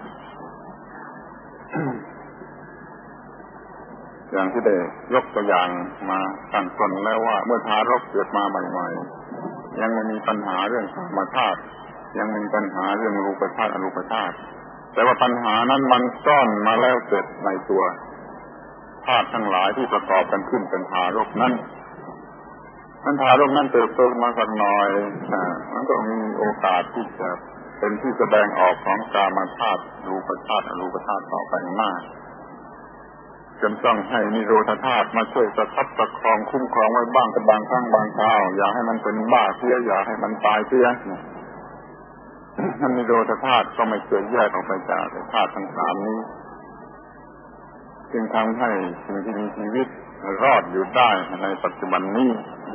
อย่างที่ได้ยกตัวอย่างมาตั้งต้นแล้วว่าเมื่อทารกเกิดมาใหม่ๆยังไม่มีปัญหาเรื่องกามธาตุยังมีปัญหาเรื่องรูปธาตุอรูปธาตุแต่ว่าปัญหานั้นมันซ่อนมาแล้วเสร็จในตัวธาตุทั้งหลายที่ประกอบกันขึ้นเป็นทารกนั้นมันทารกนั้นเติบโตมาสักหน่อยอ่ามันก็มีโอกาสที่จะเป็นที่แสดงออกของกามธาตุรูปธาตุอรูปธาตุต่อไปมากจนต้องให้นิโรธธาตุมาช่วยประคับประคองคุ้มครองไว้บ้างกับบางครั้งบางคราวอย่าให้มันเป็นบ้าเสียอย่าให้มันตายเสียนั่นนิโรธธาตุก็ไม่เคยแยกออกไปจากธาตุทั้งสามนี้จึงทำให้สิ่งที่มีชีวิตรอดอยู่ได้ในปัจจุบันนี้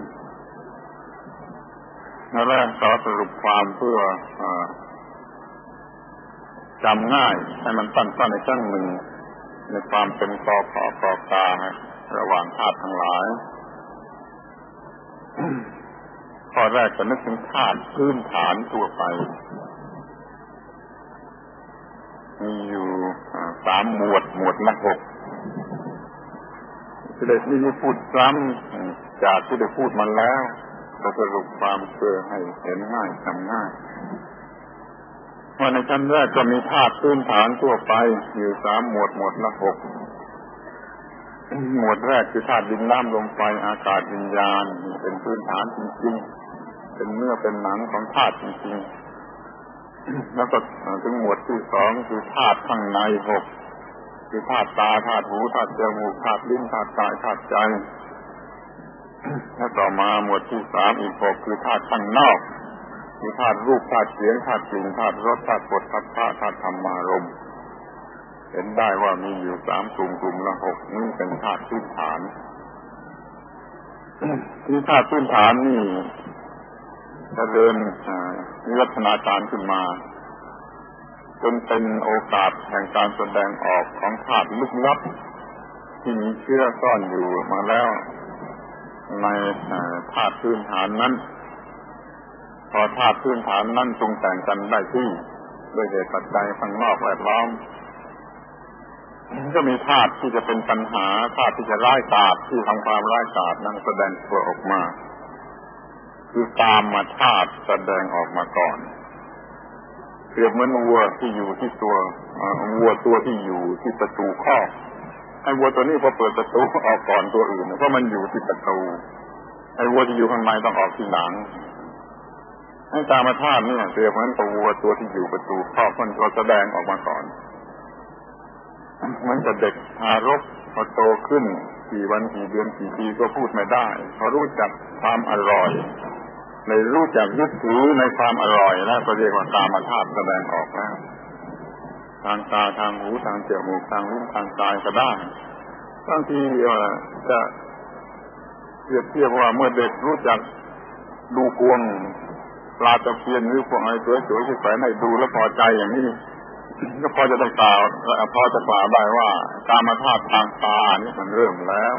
นั่นแหละขอสรุปความเพื่อจำง่ายให้มันสั้นๆในชั้นหนึ่งในความเป็นกอขอกอการะหว่างธาตุทั้งหลาย ข้อแรกก็นึกถึงธาตุพื้นฐานทั่วไปมีอยู่สามหมวดหมวดละหกที่ได้นี่พูดซ้ำจากที่ได้พูดมาแล้วจะสรุปความเพื่อให้เห็นง่ายจำง่ายว่าในชั้นแรกก็มีธาตุพื้นฐานทั่วไปอยู่สามหมวดหมวดละหกหมวดแรกคือธาตุดินน้ำลมไฟอากาศวิญญาณเป็นพื้นฐานจริงๆเป็นเนื้อเป็นหนังของธาตุจริงๆแล้วก็ถึงหมวดที่สองคือธาตุข้างในหกคือธาตุตาธาตุหูธาตุจมูกธาตุลิ้นธาตุกายธาตุใจแล้วต่อมาหมวดที่สามอีกหกคือธาตุข้างนอกคือธาตุรูปธาตุเสียงธาตุกลิ่นธาตุรสธาตุโผฏฐัพพะธาตุธรรมารมณ์เห็นได้ว่ามีอยู่สามกลุ่มกลุ่มละหกนี่เป็นธาตุพื้นฐานที่ธาตุพื้นฐานนี่จะเดินวิวัฒนาการขึ้นมาจนเป็นโอกาสแห่งการแสดงออกของธาตุลึกลับที่มีเชื้อซ่อนอยู่มาแล้วในธาตุพื้นฐานนั้นพอธาตุพื้นฐานนั้นปรุงแต่งกันได้ที่ด้วยเหตุปัจจัยข้างนอกแวดล้อมก็มีธาตุที่จะเป็นปัญหาธาตุที่จะร้ายกาจที่ทำความร้ายกาจนั้นแสดงตัวออกมาคือตามมาธาตุแสดงออกมาก่อนเปรียบเหมือนวัวที่อยู่ที่ตัววัวตัวที่อยู่ที่ประตูคอกไอ้วัวตัวนี้พอเปิดประตูออกก่อนตัวอื่นเพราะมันอยู่ที่ประตูไอ้วัวที่อยู่ข้างในต้องออกทีหลังไอ้ตามมาธาตุนี่เปรียบเหมือนกับวัวตัวที่อยู่ประตูคอกมันก็แสดงออกมาก่อนเหมือนกับเด็กทารกพอโตขึ้นกี่วันกี่เดือนกี่ปีก็พูดไม่ได้พอรู้จักความอร่อยในรู้จักยึดถือในความอร่อยแล้วก็เรียกว่ากามธาตุแสดงออกแล้วทางตาทางหูทางจมูกทางลิ้นทางกายก็ได้บางทีจะเปรียบเทียบว่าเมื่อเด็กรู้จักดูกวงปลาตะเพียนหรือพวกอะไรสวยๆที่แฝงให้ดูแล้วพอใจอย่างนี้ก็พอจะต้องกล่าวพอจะกล่าวได้ว่ากามธาตุทางตานี่มันเริ่มแล้ว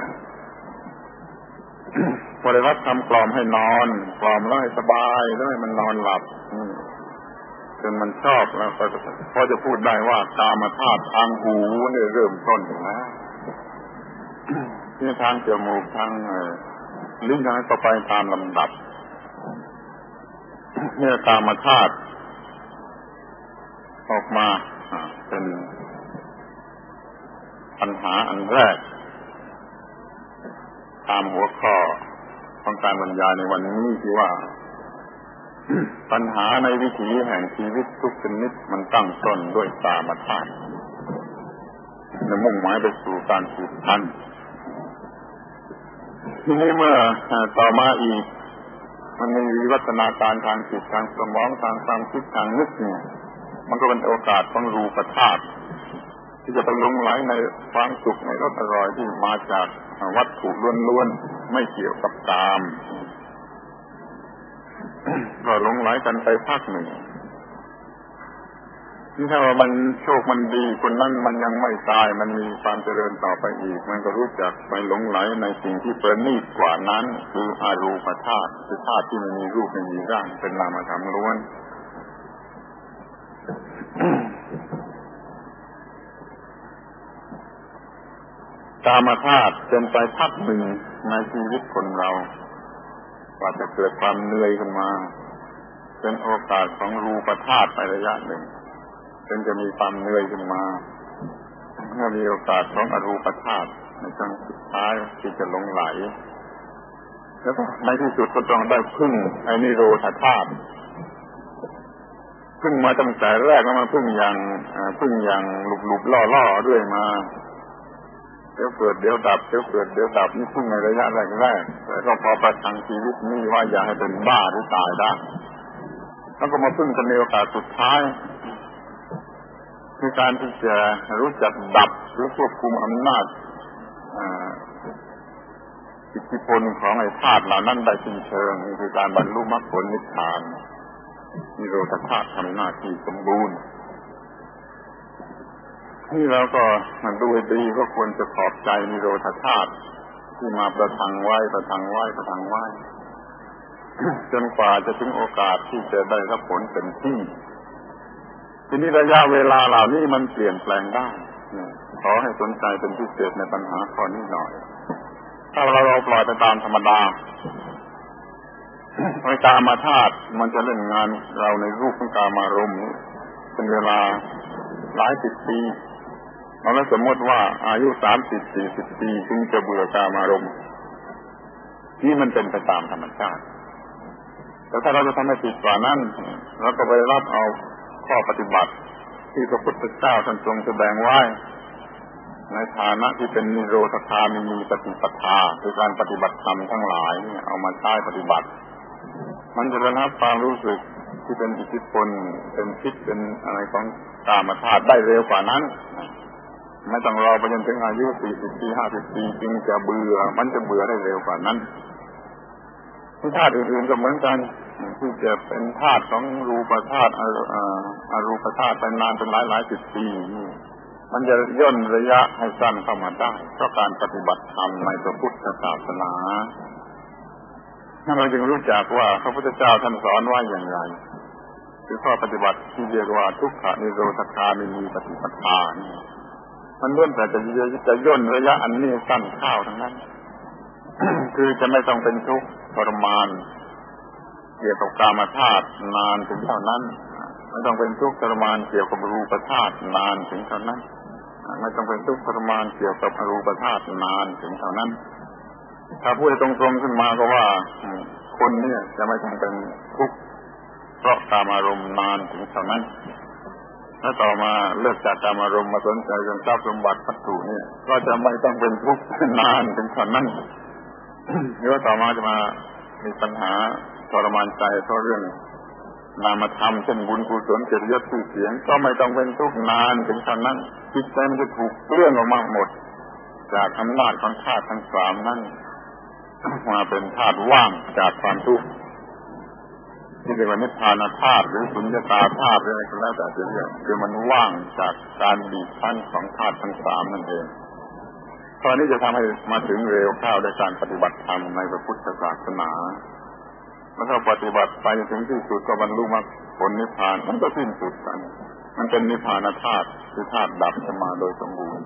พอได้รับคำกล่อมให้นอนกล่อมแล้วให้สบายแล้วให้มันนอนหลับจนมันชอบแล้วก็พอจะพูดได้ว่ากามธาตุทางหูนี่เริ่มต้นแล้วที่ทางจมูกทางลิ้นทางต่อไปตามลำดับเนี่ยกามธาตุออกมาเป็นปัญหาอันแรกตามหัวข้อของการบรรยายในวันนี้ที่ว่าปัญหาในวิถีแห่งชีวิตทุกชนิดมันตั้งต้นด้วยกามธาตุและมุ่งหมายไปสู่การสืบพันธุ์ทีนี้เมื่อต่อมาอีกมันมีวิวัฒนาการทางจิตทางสมองทางความคิดทางนึกเนี่ยมันก็เป็นโอกาสของรูปธาตุที่จะไปหลงไหลในความสุขในรสอร่อยที่มาจากวัตถุล้วนๆไม่เกี่ยวกับกามก็หลงไหลกันไปพักหนึ่งที่ถ้าว่ามันโชคมันดีคนนั้นมันยังไม่ตายมันมีความเจริญต่อไปอีกมันก็รู้จักไปหลงไหลในสิ่งที่ประณีตกว่านั้นคืออรูปธาตุคือธาตุที่ไม่มีรูปไม่มีร่างเป็นนามธรรมล้วนกามธาตุเป็นไปพักหนึ่งในชีวิตคนเรากว่าจะเกิดความเหนื่อยขึ้นมาเป็นโอกาสของรูปธาตุไประยะหนึ่งจนจะมีความเหนื่อยขึ้นมาเมื่อมีโอกาสของอรูปธาตุในครั้งสุดท้ายที่จะหลงไหลแล้วก็ในที่สุดก็ต้องได้พึ่งไอ้นิโรธธาตุพึ่งมาตั้งแต่แรกแล้วมาพึ่งอย่างพึ่งอย่างหลุบๆล่อๆด้วยมาเดี๋ยวเกิดเดี๋ยวดับเดี๋ยวเกิดเดี๋ยวดับนี่พึ่งในระยะแรกๆแต่ก็พอประทังชีวิตนี่ว่าอย่าให้เป็นบ้าหรือตายได้แล้วก็มาพึ่งกันในโอกาสสุดท้ายคือการที่จะรู้จักดับหรือควบคุมอำนาจอิทธิพลของไอ้ธาตุเหล่านั้นได้สิ้นเชิงนี่คือการบรรลุมรรคผลนิพพานนิโรธธาตุทำหน้าที่สมบูรณ์ที่เราก็มันดูให้ดีก็ควรจะขอบใจนิโรธธาตุที่มาประทังไว้ประทังไว้ประทังไว้ จนกว่าจะถึงโอกาสที่จะได้รับผลเต็มที่ทีนี้ระยะเวลาเหล่านี้มันเปลี่ยนแปลงได้ขอให้สนใจเป็นพิเศษในปัญหาข้อนี้หน่อยถ้าเราเราปล่อยไปตามธรรมดาไอ้กามธาตุมันจะเล่นงานเราในรูปของกามารมณ์เป็นเวลาหลายสิบปีเอาแล้วสมมติว่าอายุสามสิบสี่สิบปีถึงจะเบื่อกามารมณ์นี่มันเป็นไปตามธรรมชาติแต่ถ้าเราจะทำให้ติดกว่านั้นเราก็ไปรับเอาข้อปฏิบัติที่พระพุทธเจ้าท่านทรงแสดงไว้ในฐานะที่เป็นนิโรธคามินีปฏิปทาคือการปฏิบัติธรรมทั้งหลายเนี่ยเอามาใช้ปฏิบัติมันจะระงับความรู้สึกที่เป็นอิทธิพลเป็นพิษเป็นอะไรของกามธาตุได้เร็วกว่านั้นไม่ต้องรอไปจนถึงอายุสี่สิบปีห้าสิบปีจึงจะเบื่อมันจะเบื่อได้เร็วกว่านั้นธาตุอื่นๆก็เหมือนกันที่จะเป็นธาตุของรูปธาตุอรูปธาตุไปนานเป็นหลายหลายสิบปีมันจะย่นระยะให้สั้นเข้ามาได้เพราะการปฏิบัติธรรมในพระพุทธศาสนาเราจึงรู้จักว่าพระพุทธเจ้าท่านสอนว่าอย่างไรคือข้อปฏิบัติที่เรียกว่าทุกขนิโรธคามินีปฏิปทามันล้วนแต่จะจะย่นระยะอันนี้สั้นเข้าทั้งนั้น คือจะไม่ต้องเป็นทุกข์ทรมานเกี่ยวกับกามธาตุนานถึงเท่านั้นไม่ต้องเป็นทุกข์ทรมานเกี่ยวกับรูปธาตุนานถึงเท่านั้นไม่ต้องเป็นทุกข์ทรมานเกี่ยวกับอรูปธาตุนานถึงเท่านั้นถ้าพูดตรงๆขึ้นมาก็ว่าคนเนี่ยจะไม่ต้องเป็นทุกข์เพราะกามารมณ์นานถึงเท่านั้นแล้วต่อมาเลิกจากกามารมณ์มาสนใจเรื่องทรัพย์สมบัติวัตถุเนี่ยก็จะไม่ต้องเป็นทุกข์นานถึงเท่านั้นหรือว่าต่อมาจะมามีปัญหาทรมานใจเพราะเรื่องนามธรรมเช่นบุญกุศลเกียรติยศชื่อเสียงก็ไม่ต้องเป็นทุกข์นานถึงเท่านั้นจิตใจมันจะถูกเลื่อนออกมาหมดจากอำนาจของธาตุทั้งสามนั้นมาเป็นธาตุว่างจากความทุกข์ทีที่เรียกว่านิพพานธาตุหรือสุญญตาธาตุอะไรก็แล้วแต่จะเรียกคือมันว่างจากการบีบคั้นของธาตุทั้งสามนั่นเองตอนนี้จะทำให้มาถึงเร็วเข้าในการปฏิบัติธรรมในพระพุทธศาสนาแล้วถ้าปฏิบัติไปถึงที่สุดก็บรรลุมรรคผลนิพพานมันก็สิ้นสุดกันมันเป็นนิพพานธาตุคือธาตุดับขึ้นมาโดยสมบูรณ์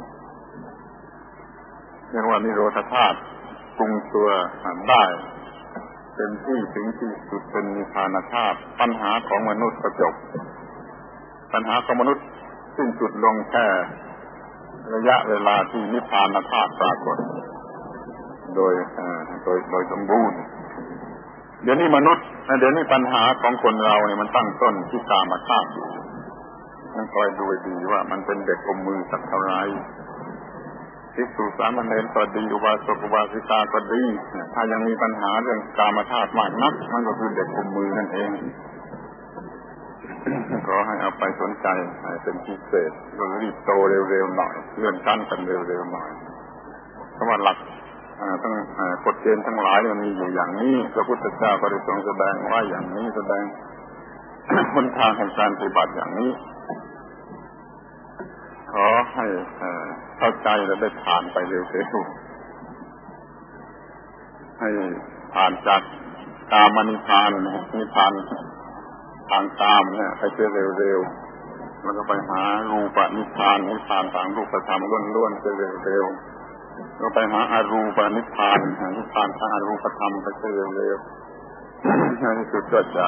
เรียกว่านิโรธธาตุปรุงตัวได้เป็นที่ถึงที่สุดเป็นนิพพานธาตุปัญหาของมนุษย์ก็จบปัญหาของมนุษย์สิ้นสุดลงแค่ระยะเวลาที่นิพพานธาตุปรากฏโดยโดยโดยสมบูรณ์เดี๋ยวนี้มนุษย์เดี๋ยวนี้ปัญหาของคนเราเนี่ยมันตั้งต้นที่กามธาตุอยู่มันคอยดูดีว่ามันเป็นเด็กอมมือสักเท่าไรภิกษุสามเณรก็ดีอุบาสกอุบาสิกาก็ดีถ้ายังมีปัญหาเรื่องกามธาตุมากนักมันก็คือเด็กอมมือนั่นเองขอให้เอาไปสนใจให้เป็นพิเศษก็รีบโตเร็วๆหน่อยเลื่อนขั้นกันเร็วๆหน่อยเพราะว่าหลักทั้งกฎเกณฑ์ทั้งหลายมันมีอยู่อย่างนี้พระพุทธเจ้าก็ได้ทรงแสดงไว้อย่างนี้แสดงหนทางแห่งการปฏิบัติอย่างนี้ขอให้เข้าใจและได้ผ่านไปเร็วๆให้ผ่านจากกามนิพพานนิพพานทางกามเนี่ยไปเจอเร็วๆแล้วก็ไปหารูปนิพพานนิพพานทางรูปธรรมล้วนๆไปเร็วๆแล้วไปหาอรูปนิพพานนิพพานทางอรูปธรรมไปเร็วๆในที่สุดก็จะ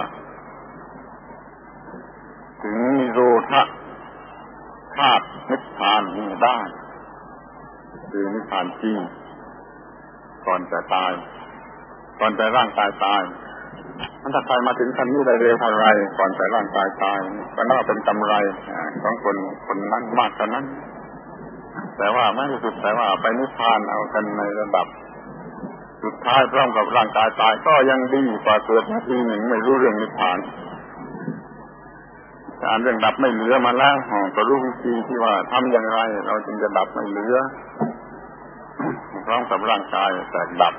ถึงนิโรธธาตุนิพพานนี้ได้คือนิพพานจริงก่อนจะตายก่อนจะร่างกายตายถ้าใครมาถึงขั้นนี้ได้เร็วเท่าไรก่อนจะร่างกายตายก็น่าเป็นกำไรของคนคนนั้นมากเท่านั้นแต่ว่าไม่สุดแต่ว่าไปนิพพานเอากันในระดับสุดท้ายพร้อมกับร่างกายตายก็ยังดีกว่าเกิดมาทีหนึ่งไม่รู้เรื่องนิพพานการเรื่องดับไม่เหลือมาแล้วก็รู้วิธีที่ว่าทำอย่างไรเราจึงจะดับไม่เหลือพร้อมกับร่างกายแตกดับ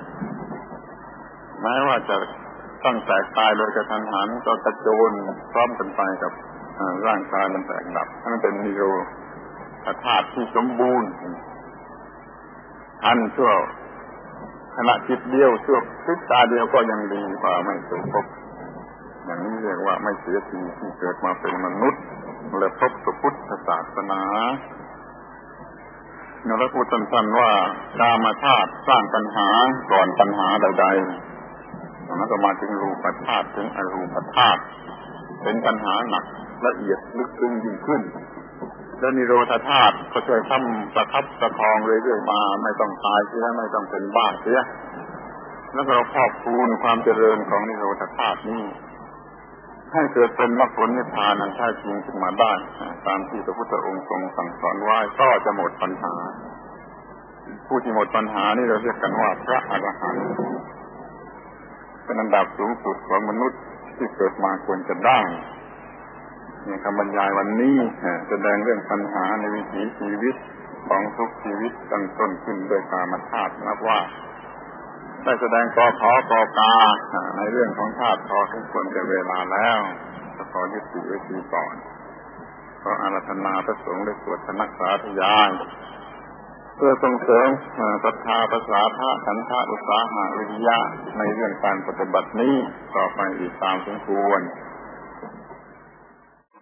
แม้ว่าจะต้องแตกตายโดยกระทันหันก็กระโจนพร้อมกันไปกับร่างกายมันแตกดับนั่นเป็นนิโรธธาตุที่สมบูรณ์ทันชั่วขณะจิตเดียวชั่วพริบตาเดียวก็ยังดีกว่าไม่เคยพบอย่างนี้เรียกว่าไม่เสียทีที่เกิดมาเป็นมนุษย์และพบพระพุทธศาสนาเราได้พูดสั้นๆว่ากามธาตุสร้างปัญหาก่อนปัญหาใดๆแล้วก็มาถึงรูปธาตุถึงอรูปธาตุเป็นปัญหาหนักละเอียดลึกซึ้งยิ่งขึ้นและนิโรธธาตุก็ช่วยทำประคับประคองเรื่อยๆมาไม่ต้องตายเสียไม่ต้องเป็นบ้าเสียแล้วเราครอบคลุมความเจริญของนิโรธธาตุนี้ให้เกิดเป็นมรรคผลนิพพานอันแท้จริงขึ้นมาได้ตามที่พระพุทธองค์ทรงสั่งสอนไว้ก็จะหมดปัญหาผู้ที่หมดปัญหานี่เราเรียกกันว่าพระอรหันต์เป็นอันดับสูงสุดของมนุษย์ที่เกิดมาควรจะได้ในคำบรรยายวันนี้แสดงเรื่องปัญหาในวิถีชีวิตของทุกชีวิตตั้งต้นขึ้นโดยกามธาตุนับว่าได้แสดงกอขอกอกาในเรื่องของธาตุพอทุกคนจะเวลาแล้วจะขอยุติไว้ทีก่อนขออาราธนาพระสงฆ์ได้สวดนักสาธยายเพื่อส่งเสริมศรัทธาภาษาธาขันธะอุตสาหะวิริยะในเรื่องการปฏิบัตินี้ต่อไปอีกตามสมควร